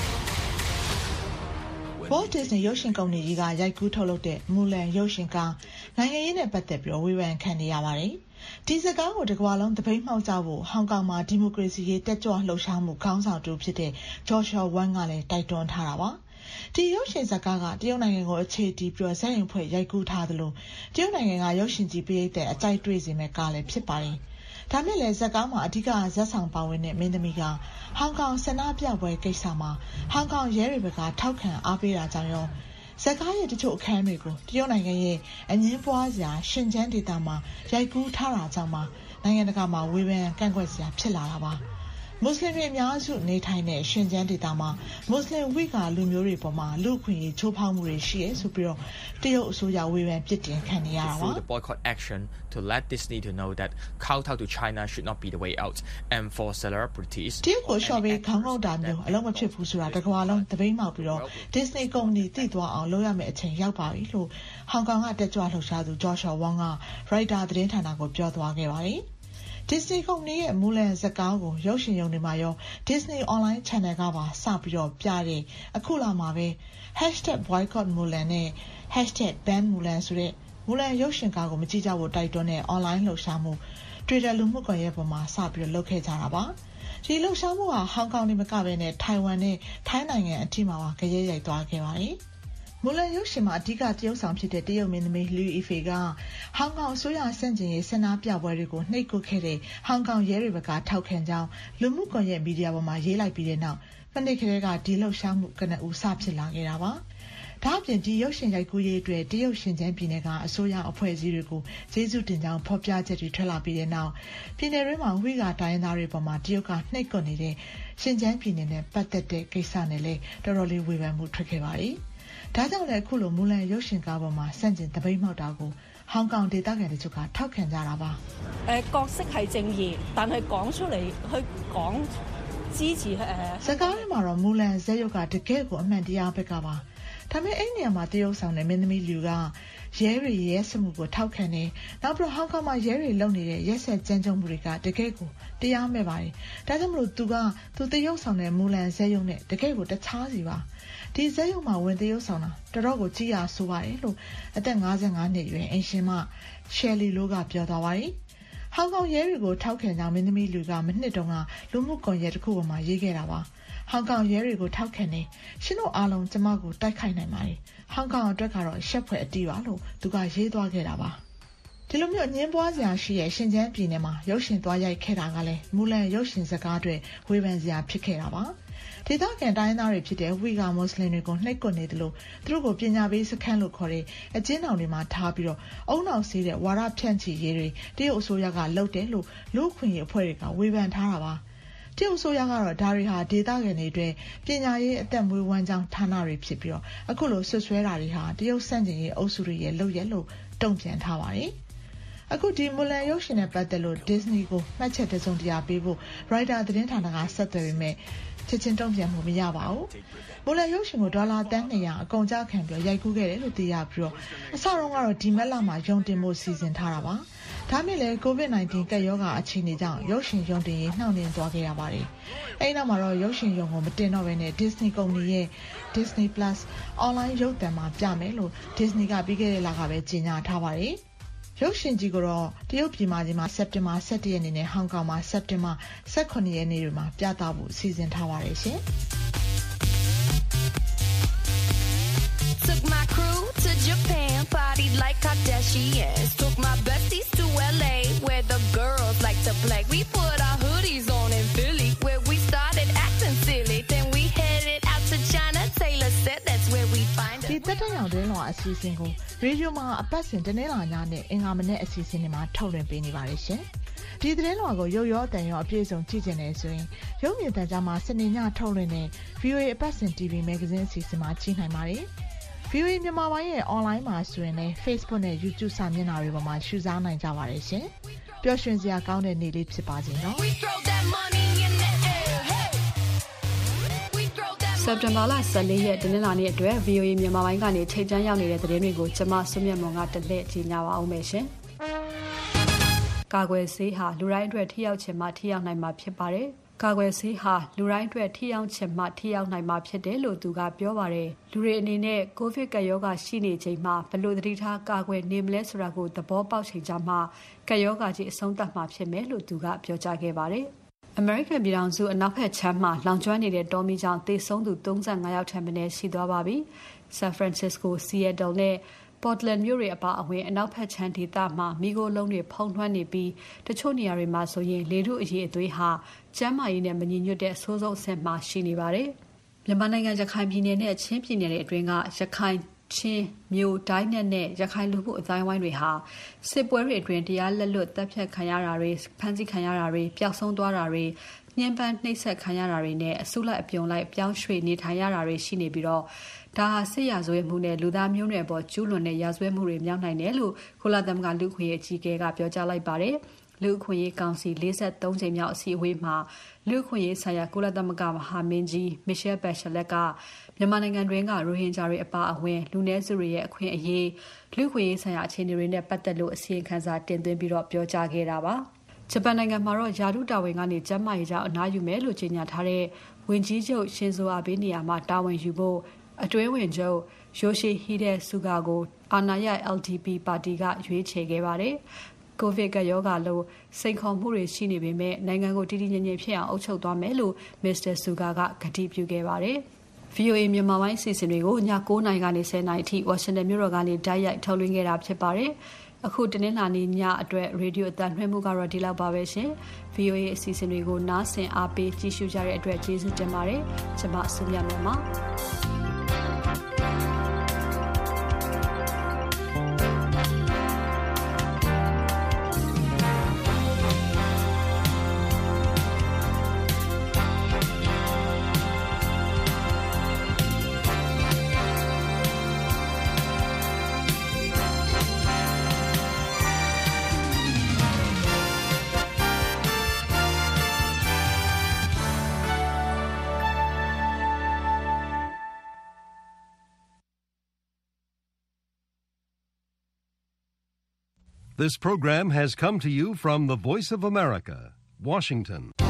Walt Disney ရုပ်ရှင်ကုမ္ပဏီကြီးကရိုက်ကူးထုတ်လုပ်တဲ့ Mulan ရုပ်ရှင်ကားနိုင်ငံရေးနဲ့ပတ်သက်ပြီးဝေဖန်ခံနေရပါတယ်။ဒီစကားကိုတစ်ကမ္ဘာလုံးသပိတ်မှောက်ကြဖို့ဟောင်ကောင်မှာဒီမိုကရေစီရေးတက်ကြွလှုပ်ရှားမှုခေါင်းဆောင်တူဖြစ်တဲ့ Joshua Wong ကလည်းတိုက်တွန်းထားတာပါ။ဒီရုပ်ရှင်ဇာတ်ကားကတရုတ်နိုင်ငံကိုအခြေတည်ပြီးဇာတ်ရုံဖွဲ့ရိုက်ကူးထားသလိုတရုတ်နိုင်ငံကရုပ်ရှင်ကြီးပရိသတ်အကြိုက်တွေ့စေမဲ့ကားလည်းဖြစ်ပါတယ်။ဒါမဲ့လည်းဇာတ်ကားမှာအဓိကဇာတ်ဆောင်ပါဝင်တဲ့မင်းသမီးကဟောင်ကောင်ဆန္ဒပြပွဲကိစ္စမှာဟောင်ကောင်ရဲတွေဘက်ကထောက်ခံအားပေးတာကြောင့်ရောဇာတ်ကားရဲ့တချို့အခန်းတွေကိုတရုတ်နိုင်ငံရဲ့အငင်းပွားစရာရှင်ကျန်းဒေသမှာရိုက်ကူးထားတာကြောင့်မှနိုင်ငံတကာမှာဝေဖန်ကန့်ကွက်စရာဖြစ်လာတာပါမွတ်စလင်တွေအများစုနေထိုင်တဲ့ရှင်ကျန်းဒေသမှာမွတ်စလင်ဝိဂါလူမျိုးတွေပေါ်မှာလူ့အခွင့်အရေးချိုးဖောက်မှုတွေရှိရဲဆိုပြီးတော့တရုတ်အစိုးရဝေဖန်ပြစ်တင်ခံနေရတာပါ The boycott action to let Disney to know that kowtow to China should not be the way out and for celebrities တရုတ်ကိုရှော့ပေးခေါင်းငုံတာမျိုးအလုံးမဖြစ်ဘူးဆိုတာတကမ္ဘာလုံးသပိတ်မှောက်ပြီးတော့ Disney ကုမ္ပဏီသိသွားအောင်လုပ်ရမယ့်အချိန်ရောက်ပါပြီလို့ဟောင်ကောင်ကတက်ကြွလှုပ်ရှားသူ Joshua Wong က Reuters သတင်းဌာနကိုပြောသွားခဲ့ပါတယ်Disney ကုမ္ပဏီရဲ့ Mulan ဇာတ်ကားကိုရုပ်ရှင်ရုံတွေမှာရော Disney Online Channel ကပါစပြီးတော့ပြတဲ့အခုလာမှာပဲ hashtag boycott Mulan နဲ့ hashtag ban Mulan ဆိုတဲ့ Mulan ရုပ်ရှင်ကားကိုမကြည့်ကြဖို့တိုက်တွန်းတဲ့ online လှုပ်ရှားမှု Twitter လူမှုကွန်ရက်ပေါ်မှာစပြီးတော့လုပ်ခဲ့ကြတာပါဒီလှုပ်ရှားမှုဟာဟောင်ကောင်နေမကဘဲနဲ့ထိုင်ဝမ်နဲ့ထိုင်းနိုင်ငံအထိမှာပါကြရဲရိုက်သွားခဲ့ပါတယ်မူလရုပ်ရှင်မှာအဓိကတရုတ်ဆောင်ဖြစ်တဲ့တရုတ်မင်းသမီးလူအီဖေကဟောင်ကောင်အစိုးရဆန့်ကျင်ရေးဆန္ဒပြပွဲတွေကိုနှိပ်ကွပ်ခဲ့တဲ့ဟောင်ကောင်ရဲတွေဘက်ကထောက်ခံကြောင်းလူမှုကွန်ရက်မီဒီယာပေါ်မှာရေးလိုက်ပြီးတဲ့နောက်မနေ့ကလေးကဒီလှုပ်ရှားမှုကနဦးစဖြစ်လာခဲ့တာပါဒါအပြင်ဒီရုပ်ရှင်ရိုက်ကူးရေးအတွက်တရုတ်ရှင်ကျန်းပြည်နယ်ကအစိုးရအဖွဲ့အစည်းတွေကိုကျေးဇူးတင်ကြောင်းဖော်ပြချက်တွေထွက်လာပြီးတဲ့နောက်ပြည်နယ်တွင်းမှာဝိဂါတိုင်းသားတွေပေါ်မှာတရုတ်ကနှိပ်ကွပ်နေတဲ့ရှင်ကျန်းပြည်နယ်နဲ့ပတ်သက်တဲ့ကိစ္စနဲ့လည်းတော်တော်လေးဝေဖန်မှုထွက်ခဲ့ပါတယ်ဒါကြောင့်လည်းအခုလိုမူလန်ရုပ်ရှင်ကားပေါ်မှာစန့်ကျင်တပိတ်မှောက်တာကိုဟ香港ဒေသခံ哋ကထောက်ခံကြတာပါ誒角色係正義但係講出嚟去講支持誒စကားထဲမှာတော့မူလန်ဇက်ရုပ်ကတကယ်ကိုအမှန်တရားဘက်ကပါဒါပေမဲ့အဲ့နေရာမှာတရုတ်ဆောင်တဲ့မင်းသမီးလူကရဲတွေရဲစမှုကိုထောက်ခံတယ်နောက်ပြီးဟောင်ကောင်မှာရဲတွေလုပ်နေတဲ့ရဲဆက်ကြမ်းကြုတ်မှုတွေကတကယ်ကိုတရားမဲ့ပါတယ်ဒါကြောင့်မလို့သူကသူတရုတ်ဆောင်တဲ့မူလန်ဇက်ရုပ်နဲ့တကယ်ကိုတခြားစီပါဒီဇက်ရုပ်မှာဝင်တရုတ်ဆောင်တာတော်တော်ကိုကြည်ရဆိုးပါတယ်လို့အသက်၅၅နှစ်အရွယ်အင်ရှင်မရှယ်လီလိုကပြောသွားပါတယ်ဟောင်ကောင်ရဲတွေကိုထောက်ခံကြောင်းမင်းသမီးလူကမနှစ်တုန်းကလူမှုကွန်ရက်တစ်ခုပေါ်မှာရေးခဲ့တာပါဟောင်ကောင်ရဲတွေကိုထောက်ခံနေရှင်တို့အားလုံးကျမကိုတိုက်ခိုက်နိုင်ပါတယ်ဟောင်ကောင်အတွက်ကတော့ရှက်ဖွယ်အတီးပါလို့သူကရေးသွားခဲ့တာပါဒီလိုမျိုးညင်းပွားစရာရှိရဲ့ရှင်ကျန်းပြည်နယ်မှာရုပ်ရှင်သွားရိုက်ခဲ့တာကလည်းမူလန်ရုပ်ရှင်စကားတွေဝေဖန်စရာဖြစ်ခဲ့တာပါဒေသခံတိုင်းသားတွေဖြစ်တဲ့ဝီဂါမွတ်စလင်တွေကိုနှိပ်ကွပ်နေတယ်လို့သူတို့ကိုပညာပေးစခန်းလို့ခေါ်တဲ့အကျဉ်းထောင်တွေမှာထားပြီးတော့အုံနောက်စီးတဲ့ဝါဒဖြန့်ချီရေးတွေတရုတ်အစိုးရကလုပ်တယ်လို့လူ့ခွင့်ရေးအဖွဲ့တွေကဝေဖန်ထားတာပါတရုတ်အစိုးရကတော့ဒါတွေဟာဒေသခံတွေအတွက်ပညာရေးအသက်မွေးဝမ်းကြောင်းဌာနတွေဖြစ်ပြီးတော့အခုလိုဆွဆွဲတာတွေဟာတရုတ်စန့်ကျင်ရေးအုပ်စုတွေရဲ့လုပ်ရက်လို့တုံ့ပြန်ထားပါတယ်အခုဒီမူလန်ရုပ်ရှင်နဲ့ပတ်သက်လို့ Disney ကိုမှတ်ချက်တစုံတရာပေးဖို့ Writer သတင်းဌာနကဆက်သွယ်ပေမဲ့ချက်ချင်းတုံ့ပြန်မှုမရပါဘူး။မူလန်ရုပ်ရှင်ကိုဒေါ်လာတန်း၂ရာအကုန်ကျခံပြီးရိုက်ကူးခဲ့တယ်လို့သိရပြီးတော့အစတုန်းကတော့ဒီမက်လာမှာယုံတင်မှုစီစဉ်ထားတာပါ။ဒါမဲ့လည်း ကိုဗစ်၁၉ ကပ်ရောဂါအခြေအနေကြောင့်ရုပ်ရှင်ယုံတင်ရေးနှောင့်နှေးသွားခဲ့ရပါတယ်။အဲဒီနောက်မှာတော့ရုပ်ရှင်ယုံကိုမတင်တော့ဘဲနဲ့ Disney ကုမ္ပဏီရဲ့ Disney Plus Online ရုပ်သံမှာပြမယ်လို့ Disney ကပြီးခဲ့တဲ့လကပဲကြေညာထားပါတယ်။ရုပ်ရှင်ကြီးကတော့တရုတ်ပြည်မှာကြီးမှာစက်တင်ဘာ၁၁ရက်နေ့နဲ့ဟောင်ကောင်မှာစက်တင်ဘာ၁၇ရက်နေ့တွေမှာပြသဖို့စီစဉ်ထားပါတယ်ရှင် Took my crew to Japan, party like Kardashians. Took my besties to L A, where the girls like to play. We put our hoodies on in Philly, where we started acting silly. Then we headed out to China. Taylor said that's where we find us. ဒီတက်တဲ့အောင်တင်းလောအစီအစဉ်ကိုရေဒီယိုမှာအပတ်စဉ်တနင်္လာညနဲ့အင်္ဂါမနေ့အစီအစဉ်တွေမှာထုတ်လွှင့်ပေးနေပါတယ်ရှင်။ဒီသတင်းလွှာကိုရုပ်ရောအတန်ရောအပြည့်အစုံကြည့်ကြနေဆိုရင်ရုပ်မြင်သံကြားမှာစနေညထုတ်လွှင့်တဲ့ ဗီအိုအေ အပတ်စဉ် တီဗီ Magazine အစီအစဉ်မှာကြည့်နိုင်ပါတယ်။ ဗီအိုအေ မြန်မာပိုင်းရဲ့ online မှာဆိုရင်လည်း Facebook နဲ့ YouTube စာမျက်နှာတွေပေါ်မှာရှုစားနိုင်ကြပါတယ်ရှင်။ပျော်ရွှင်စရာကောင်းတဲ့နေ့လေးဖြစ်ပါစေနော်။စက်တင်ဘာလ၁၄ရက်တနင်္လာနေ့အတွက် ဗီအိုအေ မြန်မာပိုင်းကနေထိပ်တန်းရောက်နေတဲ့သတင်းတွေကိုကျွန်မစွမြတ်မွန်ကတလှည့်ကြီးညာပါအောင်မယ်ရှင်။ကာကွယ်ဆေးဟာလူတိုင်းအတွက်ထိရောက်ခြင်းမှထိရောက်နိုင်မှာဖြစ်ပါတယ်။ကာကွယ်ဆေးဟာလူတိုင်းအတွက်ထိရောက်ခြင်းမှထိရောက်နိုင်မှာဖြစ်တယ်လို့သူကပြောပါတယ်။လူတွေအနေနဲ့ကိုဗစ်ကပ်ရောဂါရှိနေချိန်မှာဘယ်လိုသတိထားကာကွယ်နေမလဲဆိုတာကိုသဘောပေါက်ချိန်ကြမှာကပ်ရောဂါကြီးအဆုံးသတ်မှာဖြစ်မယ်လို့သူကပြောကြားခဲ့ပါတယ်။ American ပြည်ထောင်စုအနောက်ဘက်ခြမ်းမှာလောင်ကျွမ်းနေတဲ့တောမီးကြောင့်သေဆုံးသူ၃၅ယောက်ထက်မနည်းရှိသွားပါပြီ။ San Francisco, Seattle နဲ့ Portland မြို့တွေအပါအဝင်အနောက်ဘက်ခြမ်းဒေသမှာမိခိုးလုံးတွေဖုံးလွှမ်းနေပြီးတချို့နေရာတွေမှာဆိုရင်လေထုအရေးအသွေးဟာကျန်းမာရေးနဲ့မညီညွတ်တဲ့အဆိုးဆုံးအဆင့်မှာရှိနေပါတယ်။မြန်မာနိုင်ငံရခိုင်ပြည်နယ်နဲ့ချင်းပြည်နယ်တွေအတွင်းကရခိုင်ချင်းမြို့တိုင်းနဲ့နဲ့ရခိုင်လူမှုအတိုင်းဝိုင်းတွေဟာစစ်ပွဲတွေအတွင်းတရားလက်လွတ်တပ်ဖြတ်ခံရတာတွေဖမ်းဆီးခံရတာတွေပျောက်ဆုံးသွားတာတွေညှဉ်းပန်းနှိပ်စက်ခံရတာတွေနဲ့အစုလိုက်အပြုံလိုက်ပြောင်းရွှေ့နေထိုင်ရတာတွေရှိနေပြီးတော့ဒါဟာစစ်ရာဇဝတ်မှုနဲ့လူသားမျိုးနွယ်ပေါ်ကျူးလွန်တဲ့ရာဇဝတ်မှုတွေမြောက်နိုင်တယ်လို့ကုလသမဂ္ဂလူ့အခွင့်အရေးအကြီးအကဲကပြောကြားလိုက်ပါတယ်။လူ့အခွင့်အရေးကောင်စီ၄၃ကြိမ်မြောက်အစည်းအဝေးမှာလူ့အခွင့်အရေးဆိုင်ရာကုလသမဂ္ဂမဟာမင်းကြီး Michelle Bachelet ကမြန်မာနိုင်ငံတွင်းကရိုဟင်ဂျာတွေအပါအဝင်လူနည်းစုတွေရဲ့အခွင့်အရေးလူ့အခွင့်အရေးဆိုင်ရာအခြေအနေတွေနဲ့ပတ်သက်လို့အစီရင်ခံစာတင်သွင်းပြီးတော့ပြောကြားခဲ့တာပါ။ဂျပန်နိုင်ငံမှာတော့ယာတုတာဝန်ကနေကျန်းမာရေးကြောင့်အနားယူမယ်လို့ကြေညာထားတဲ့ဝန်ကြီးချုပ်ရှင်ဇိုအာဘေးနေရာမှာတာဝန်ယူဖို့အတွင်းဝင်ချုပ် Yoshihide Suga ကိုအာဏာရ L D P ပါတီကရွေးချယ်ခဲ့ပါတယ်။ကိုဗစ်ကရောဂါလို့စိန်ခေါ်မှုတွေရှိနေပေမဲ့နိုင်ငံကိုတည်တည်ငြိမ်ငြိမ်ဖြစ်အောင်အုပ်ချုပ်သွားမယ်လို့ Mister Suga ကကတိပြုခဲ့ပါတယ်။ ဗီအိုအေ မြန်မာပိုင်းအစီအစဉ်တွေကိုည၉နာရီကနေ၁၀နာရီအထိဝါရှင်တန်မြို့တော်ကနေတိုက်ရိုက်ထုတ်လွှင့်ခဲ့တာဖြစ်ပါတယ်။အခုတနင်္လာနေ့ညအတွက်ရေဒီယိုအသံလွှင့်မှုကတော့ဒီလောက်ပါပဲရှင်။ ဗီအိုအေ အစီအစဉ်တွေကိုနားဆင်အားပေးကြည့်ရှုကြတဲ့အတွက်ကျေးဇူးတင်ပါတယ်။ကျွန်မဆုမြတ်မွန်ပါ။ This program has come to you from the Voice of America, Washington.